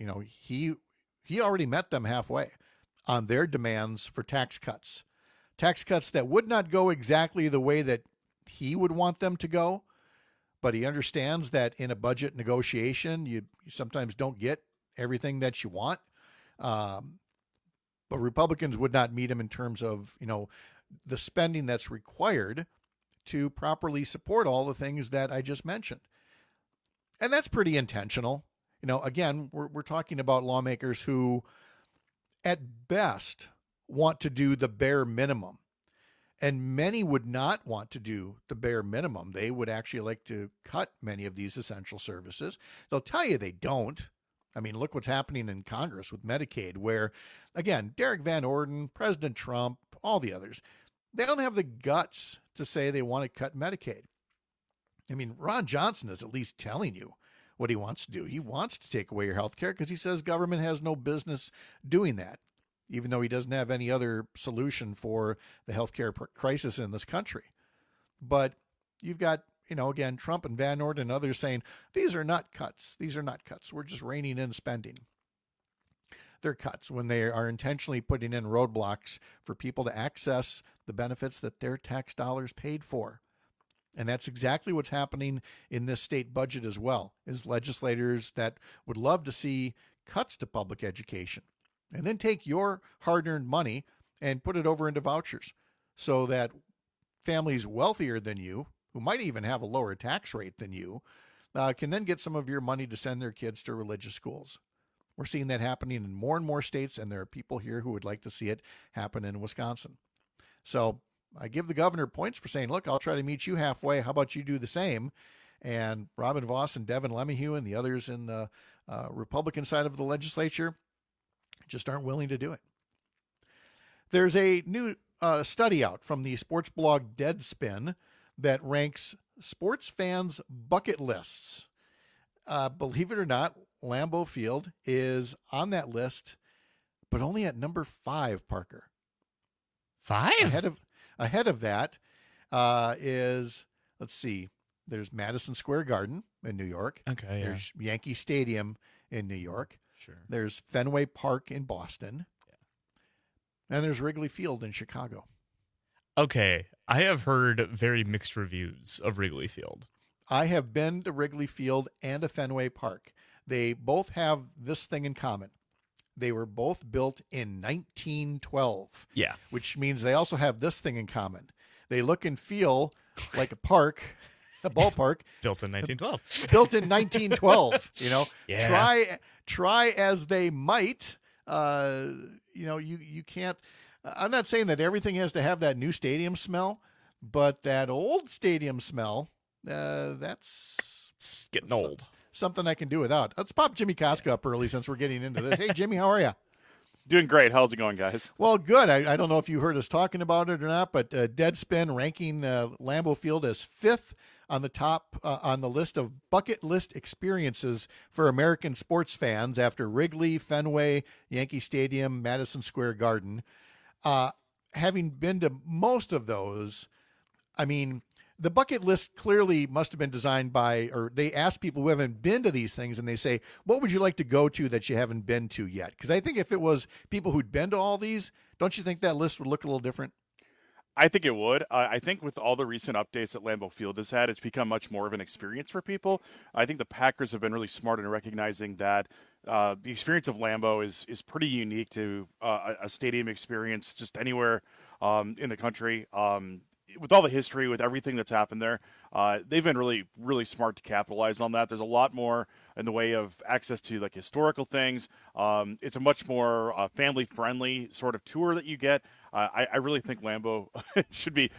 he already met them halfway on their demands for tax cuts that would not go exactly the way that he would want them to go. But he understands that in a budget negotiation, you sometimes don't get everything that you want. But Republicans would not meet him in terms of, the spending that's required to properly support all the things that I just mentioned. And that's pretty intentional. Again, we're talking about lawmakers who, at best, want to do the bare minimum. And many would not want to do the bare minimum. They would actually like to cut many of these essential services. They'll tell you they don't. I mean, look what's happening in Congress with Medicaid, where, again, Derek Van Orden, President Trump, all the others, they don't have the guts to say they want to cut Medicaid. I mean, Ron Johnson is at least telling you what he wants to do. He wants to take away your health care because he says government has no business doing that, even though he doesn't have any other solution for the healthcare crisis in this country. But you've got, again, Trump and Van Orden and others saying, these are not cuts. These are not cuts. We're just reining in spending. They're cuts when they are intentionally putting in roadblocks for people to access the benefits that their tax dollars paid for. And that's exactly what's happening in this state budget as well, is legislators that would love to see cuts to public education and then take your hard-earned money and put it over into vouchers so that families wealthier than you, who might even have a lower tax rate than you, can then get some of your money to send their kids to religious schools. We're seeing that happening in more and more states, and there are people here who would like to see it happen in Wisconsin. So I give the governor points for saying, look, I'll try to meet you halfway. How about you do the same? And Robin Vos and Devin LeMahieu and the others in the Republican side of the legislature just aren't willing to do it. There's a new study out from the sports blog Deadspin that ranks sports fans' bucket lists. Believe it or not, Lambeau Field is on that list, but only at number 5, Parker. 5? Ahead of that is, let's see, there's Madison Square Garden in New York. Okay, yeah. There's Yankee Stadium in New York. Sure. There's Fenway Park in Boston. Yeah. And there's Wrigley Field in Chicago. Okay, I have heard very mixed reviews of Wrigley Field. I have been to Wrigley Field and to Fenway Park. They both have this thing in common. They were both built in 1912. Yeah. Which means they also have this thing in common. They look and feel like a park, a ballpark. Built in 1912. Built in 1912. Yeah. Try as they might. You can't. I'm not saying that everything has to have that new stadium smell, but that old stadium smell, it's getting old. Something I can do without. Let's pop Jimmy Koska up early since we're getting into this. Hey, Jimmy, how are you? Doing great. How's it going, guys? Well, good. I don't know if you heard us talking about it or not, but Deadspin ranking Lambeau Field as 5th on the top on the list of bucket list experiences for American sports fans after Wrigley, Fenway, Yankee Stadium, Madison Square Garden. Having been to most of those, I mean, the bucket list clearly must have been designed by, or they ask people who haven't been to these things and they say, what would you like to go to that you haven't been to yet? Because I think if it was people who'd been to all these, don't you think that list would look a little different? I think it would. I think with all the recent updates that Lambeau Field has had, it's become much more of an experience for people. I think the Packers have been really smart in recognizing that the experience of Lambeau is pretty unique to a stadium experience just anywhere in the country. With all the history, with everything that's happened there, they've been really, really smart to capitalize on that. There's a lot more in the way of access to like historical things. It's a much more family-friendly sort of tour that you get. I really think Lambeau should be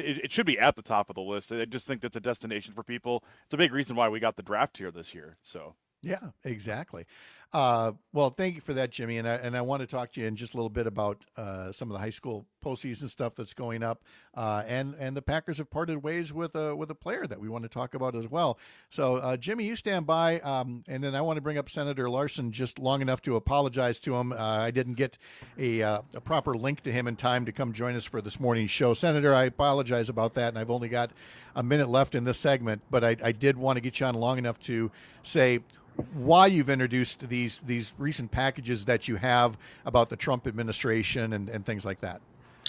at the top of the list. I just think that's a destination for people. It's a big reason why we got the draft here this year. So. Yeah, exactly. Well, thank you for that, Jimmy. And I want to talk to you in just a little bit about some of the high school postseason stuff that's going up. And the Packers have parted ways with a player that we want to talk about as well. So, Jimmy, you stand by. And then I want to bring up Senator Larson just long enough to apologize to him. I didn't get a proper link to him in time to come join us for this morning's show. Senator, I apologize about that. And I've only got a minute left in this segment, but I did want to get you on long enough to say why you've introduced these recent packages that you have about the Trump administration and things like that.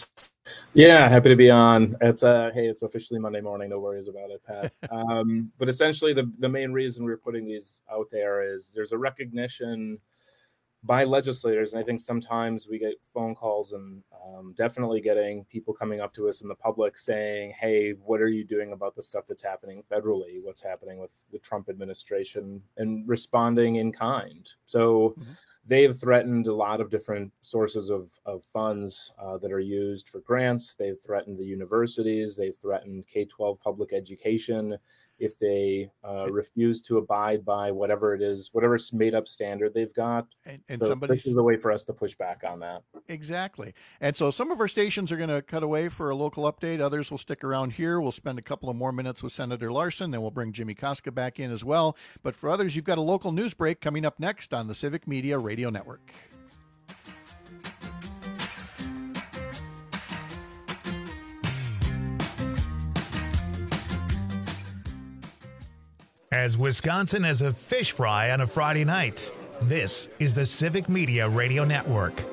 Yeah, happy to be on. It's it's officially Monday morning. No worries about it, Pat. But essentially, the main reason we're putting these out there is there's a recognition by legislators, and I think sometimes we get phone calls and definitely getting people coming up to us in the public saying, hey, what are you doing about the stuff that's happening federally? What's happening with the Trump administration? And responding in kind. So they've threatened a lot of different sources of funds that are used for grants. They've threatened the universities. They've threatened K-12 public education. if they refuse to abide by whatever it is, whatever made up standard they've got. And so this is a way for us to push back on that. Exactly. And so some of our stations are going to cut away for a local update. Others will stick around here. We'll spend a couple of more minutes with Senator Larson, then we'll bring Jimmy Koska back in as well. But for others, you've got a local news break coming up next on the Civic Media Radio Network. As Wisconsin has a fish fry on a Friday night, this is the Civic Media Radio Network.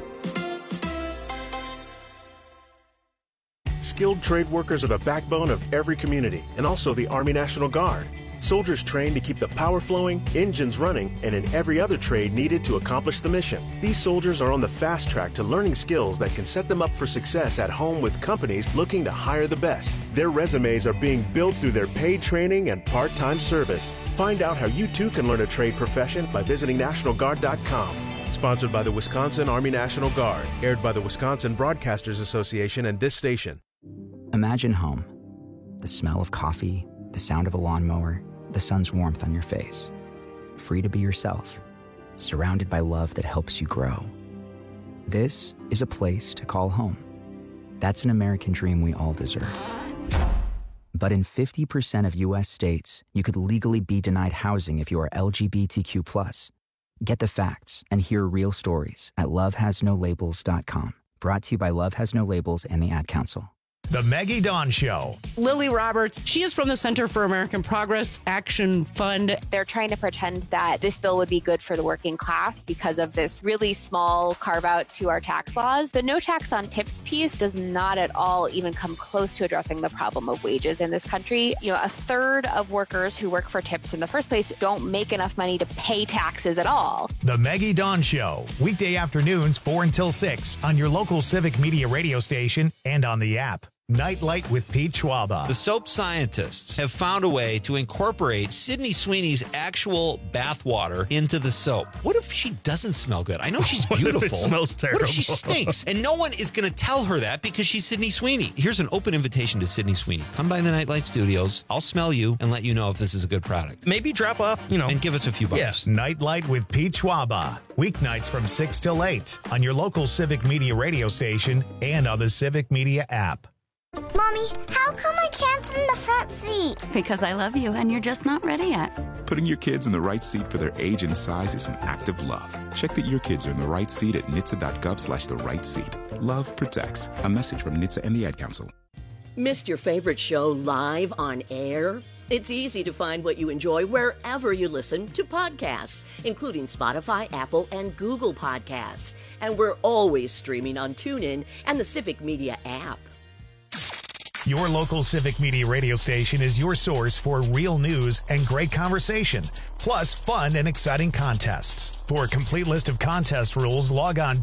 Skilled trade workers are the backbone of every community, and also the Army National Guard. Soldiers trained to keep the power flowing, engines running, and in every other trade needed to accomplish the mission. These soldiers are on the fast track to learning skills that can set them up for success at home with companies looking to hire the best. Their resumes are being built through their paid training and part-time service. Find out how you too can learn a trade profession by visiting NationalGuard.com. Sponsored by the Wisconsin Army National Guard. Aired by the Wisconsin Broadcasters Association and this station. Imagine home. The smell of coffee, the sound of a lawnmower, the sun's warmth on your face. Free to be yourself, surrounded by love that helps you grow. This is a place to call home. That's an American dream we all deserve. But in 50% of U.S. states, you could legally be denied housing if you are LGBTQ+. Get the facts and hear real stories at lovehasnolabels.com. Brought to you by Love Has No Labels and the Ad Council. The Maggie Dawn Show. Lily Roberts, she is from the Center for American Progress Action Fund. They're trying to pretend that this bill would be good for the working class because of this really small carve out to our tax laws. The no tax on tips piece does not at all even come close to addressing the problem of wages in this country. You know, a third of workers who work for tips in the first place don't make enough money to pay taxes at all. The Maggie Dawn Show. Weekday afternoons 4 until 6 on your local Civic Media radio station and on the app. Nightlight with Pete Schwaba. The soap scientists have found a way to incorporate Sydney Sweeney's actual bathwater into the soap. What if she doesn't smell good? I know she's beautiful. What if it smells terrible? What if she stinks? And no one is going to tell her that because she's Sydney Sweeney. Here's an open invitation to Sydney Sweeney. Come by the Nightlight Studios. I'll smell you and let you know if this is a good product. Maybe drop off, and give us a few bucks. Yes. Nightlight with Pete Schwaba. Weeknights from 6 till 8 on your local Civic Media radio station and on the Civic Media app. Mommy, how come I can't sit in the front seat? Because I love you and you're just not ready yet. Putting your kids in the right seat for their age and size is an act of love. Check that your kids are in the right seat at nhtsa.gov/the right seat. Love protects. A message from NHTSA and the Ad Council. Missed your favorite show live on air? It's easy to find what you enjoy wherever you listen to podcasts, including Spotify, Apple, and Google Podcasts. And we're always streaming on TuneIn and the Civic Media app. Your local Civic Media radio station is your source for real news and great conversation, plus fun and exciting contests. For a complete list of contest rules, log on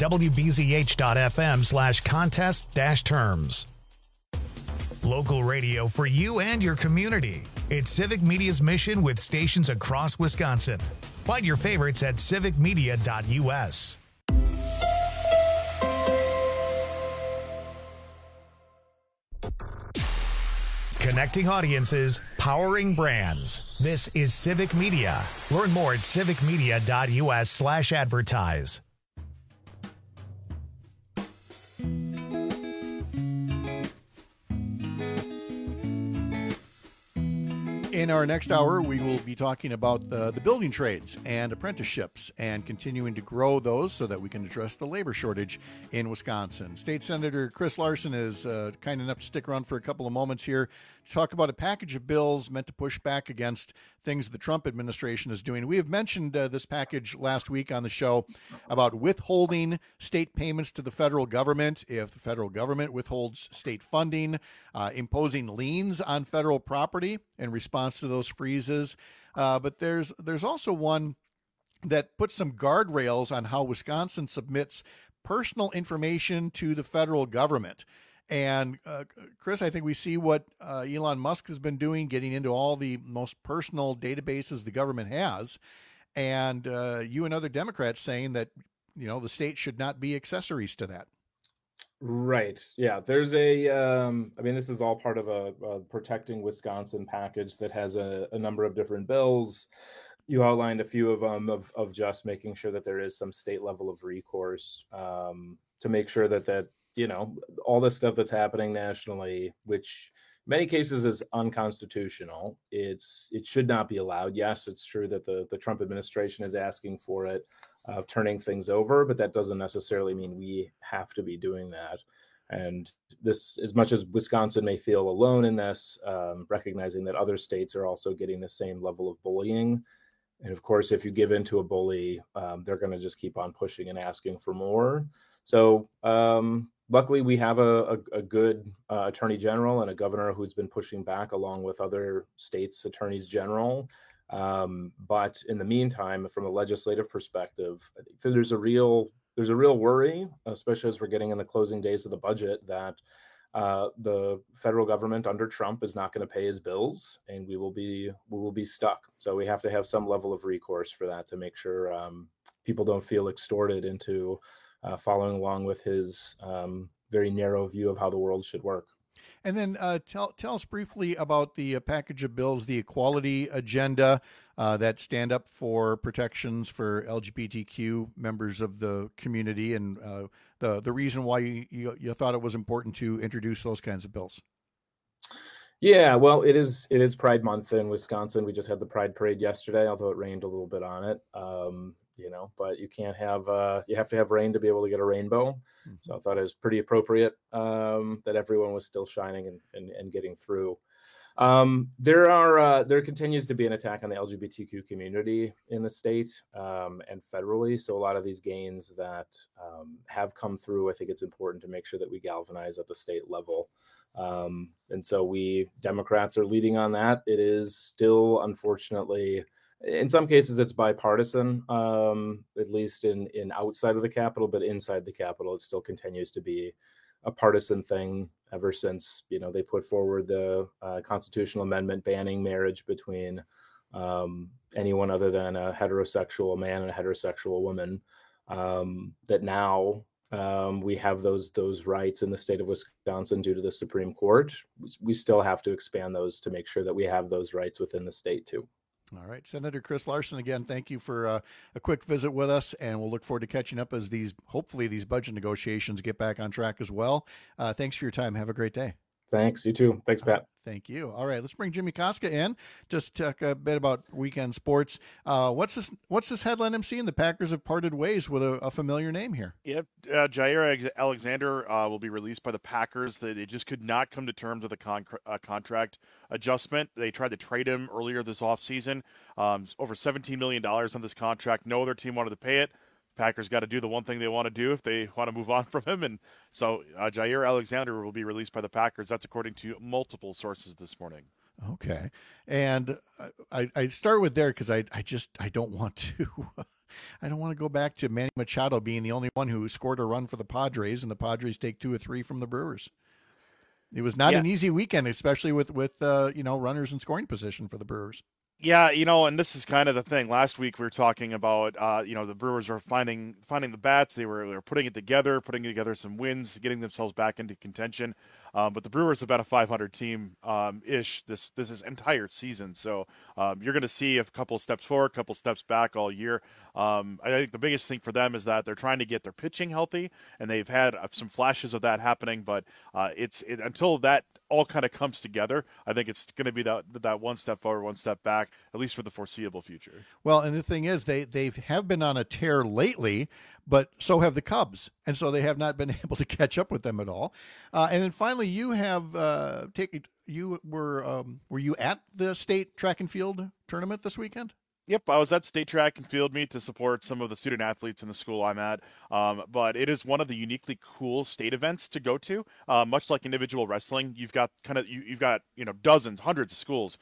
wbzh.fm/contest-terms. Local radio for you and your community. It's Civic Media's mission with stations across Wisconsin. Find your favorites at civicmedia.us. Connecting audiences, powering brands. This is Civic Media. Learn more at civicmedia.us/advertise. In our next hour, we will be talking about the building trades and apprenticeships and continuing to grow those so that we can address the labor shortage in Wisconsin. State Senator Chris Larson is kind enough to stick around for a couple of moments here to talk about a package of bills meant to push back against things the Trump administration is doing. We have mentioned this package last week on the show about withholding state payments to the federal government if the federal government withholds state funding, imposing liens on federal property in response to those freezes. But there's also one that puts some guardrails on how Wisconsin submits personal information to the federal government. And Chris, I think we see what Elon Musk has been doing, getting into all the most personal databases the government has. And you and other Democrats saying that, the state should not be accessories to that. Right. Yeah. There's a, I mean, this is all part of a Protecting Wisconsin package that has a number of different bills. You outlined a few of them of just making sure that there is some state level of recourse to make sure that, all this stuff that's happening nationally, which in many cases is unconstitutional, it should not be allowed. Yes, it's true that the Trump administration is asking for it, of turning things over, but that doesn't necessarily mean we have to be doing that. And this, as much as Wisconsin may feel alone in this, recognizing that other states are also getting the same level of bullying. And of course, if you give in to a bully, they're going to just keep on pushing and asking for more. So luckily, we have a good attorney general and a governor who's been pushing back along with other states' attorneys general. But in the meantime, from a legislative perspective, I think there's a real worry, especially as we're getting in the closing days of the budget, that the federal government under Trump is not going to pay his bills, and we will be stuck. So we have to have some level of recourse for that to make sure people don't feel extorted into following along with his very narrow view of how the world should work. And then tell us briefly about the package of bills, the equality agenda that stand up for protections for LGBTQ members of the community, and the reason why you thought it was important to introduce those kinds of bills. Yeah, well, it is Pride Month in Wisconsin. We just had the Pride Parade yesterday, although it rained a little bit on it. But you can't have you have to have rain to be able to get a rainbow. Mm-hmm. So I thought it was pretty appropriate that everyone was still shining and getting through. There continues to be an attack on the LGBTQ community in the state and federally. So a lot of these gains that have come through, I think it's important to make sure that we galvanize at the state level. And so we Democrats are leading on that. It is still, unfortunately, in some cases it's bipartisan, at least in outside of the Capitol, but inside the Capitol, it still continues to be a partisan thing ever since, they put forward the constitutional amendment banning marriage between anyone other than a heterosexual man and a heterosexual woman, that now we have those rights in the state of Wisconsin due to the Supreme Court. We still have to expand those to make sure that we have those rights within the state too. All right. Senator Chris Larson, again, thank you for a quick visit with us, and we'll look forward to catching up as hopefully these budget negotiations get back on track as well. Thanks for your time. Have a great day. Thanks. You too. Thanks, Pat. Thank you. All right, let's bring Jimmy Koska in just to talk a bit about weekend sports. What's this headline I'm seeing? The Packers have parted ways with a familiar name here. Yep, Jair Alexander will be released by the Packers. They just could not come to terms with a contract adjustment. They tried to trade him earlier this offseason. Over $17 million on this contract. No other team wanted to pay it. Packers got to do the one thing they want to do if they want to move on from him. And so Jair Alexander will be released by the Packers. That's according to multiple sources this morning. Okay. And I start with there because I don't want to. I don't want to go back to Manny Machado being the only one who scored a run for the Padres, and the Padres take 2 or 3 from the Brewers. It was not an easy weekend, especially with runners in scoring position for the Brewers. Yeah, and this is kind of the thing. Last week we were talking about, the Brewers were finding the bats. They were putting together some wins, getting themselves back into contention. But the Brewers have been a 500 team ish this entire season. So you're going to see a couple steps forward, a couple steps back all year. I think the biggest thing for them is that they're trying to get their pitching healthy, and they've had some flashes of that happening. But until that all kind of comes together, I think it's going to be that one step forward, one step back, at least for the foreseeable future. Well, and the thing is, they have been on a tear lately, but so have the Cubs, and so they have not been able to catch up with them at all. And then finally, you have were you at the state track and field tournament this weekend? Yep, I was at State Track and Field Meet to support some of the student athletes in the school I'm at. But it is one of the uniquely cool state events to go to. Much like individual wrestling, you've got dozens, hundreds of schools.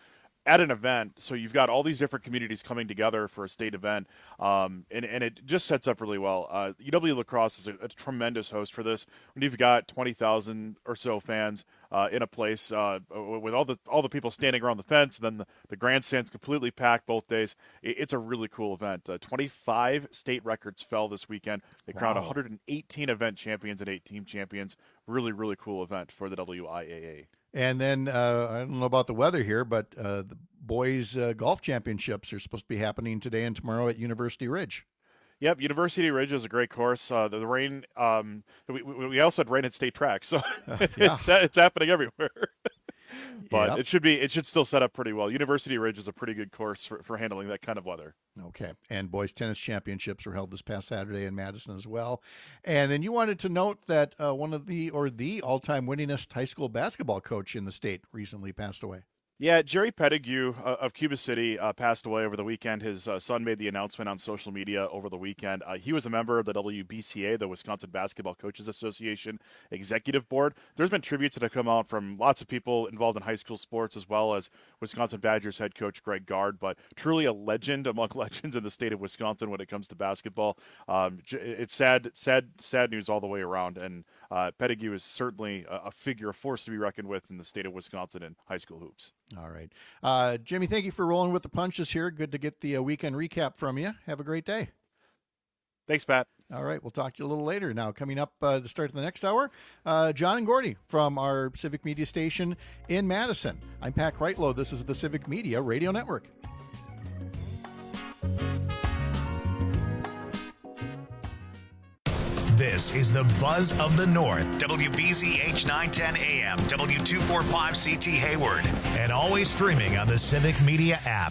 at an event. So you've got all these different communities coming together for a state event, and it just sets up really well. UW La Crosse is a tremendous host for this. When you've got 20,000 or so fans in a place with all the people standing around the fence, and then the grandstand's completely packed both days. It's a really cool event. 25 state records fell this weekend. They crowned 118 event champions and 8 team champions. Really, really cool event for the WIAA. And then I don't know about the weather here, but the boys golf championships are supposed to be happening today and tomorrow at University Ridge. Yep, University Ridge is a great course. The rain, we also had rain at state track, so it's happening everywhere. But it should still set up pretty well. University Ridge is a pretty good course for handling that kind of weather. Okay. And boys tennis championships were held this past Saturday in Madison as well. And then you wanted to note that the all-time winningest high school basketball coach in the state recently passed away. Yeah, Jerry Pettigrew of Cuba City passed away over the weekend. His son made the announcement on social media over the weekend. He was a member of the WBCA, the Wisconsin Basketball Coaches Association Executive Board. There's been tributes that have come out from lots of people involved in high school sports, as well as Wisconsin Badgers head coach Greg Gard, but truly a legend among legends in the state of Wisconsin when it comes to basketball. It's sad news all the way around, and Pettigrew is certainly a figure, a force to be reckoned with in the state of Wisconsin in high school hoops. All right. Jimmy, thank you for rolling with the punches here. Good to get the weekend recap from you. Have a great day. Thanks, Pat. All right. We'll talk to you a little later. Now, coming up the start of the next hour, John and Gordy from our Civic Media station in Madison. I'm Pat Kreitlow. This is the Civic Media Radio Network. This is the Buzz of the North, WBZH 910 AM, W245CT Hayward, and always streaming on the Civic Media app.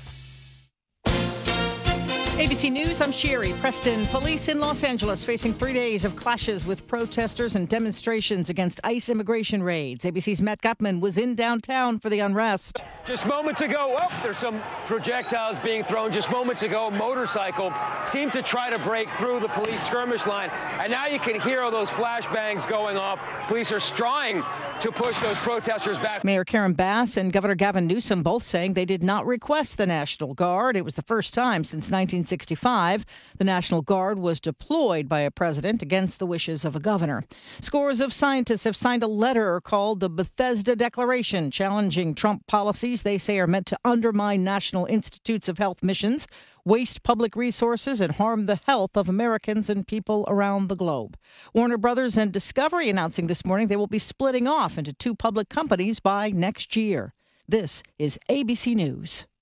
ABC News, I'm Sherry. Preston, police in Los Angeles facing 3 days of clashes with protesters and demonstrations against ICE immigration raids. ABC's Matt Gutman was in downtown for the unrest. Just moments ago, there's some projectiles being thrown. Just moments ago, a motorcycle seemed to try to break through the police skirmish line. And now you can hear all those flashbangs going off. Police are trying to push those protesters back. Mayor Karen Bass and Governor Gavin Newsom both saying they did not request the National Guard. It was the first time since 1965 the National Guard was deployed by a president against the wishes of a governor. Scores of scientists have signed a letter called the Bethesda Declaration, challenging Trump policies they say are meant to undermine National Institutes of Health missions, waste public resources, and harm the health of Americans and people around the globe. Warner Brothers and Discovery announcing this morning they will be splitting off into two public companies by next year. This is ABC News.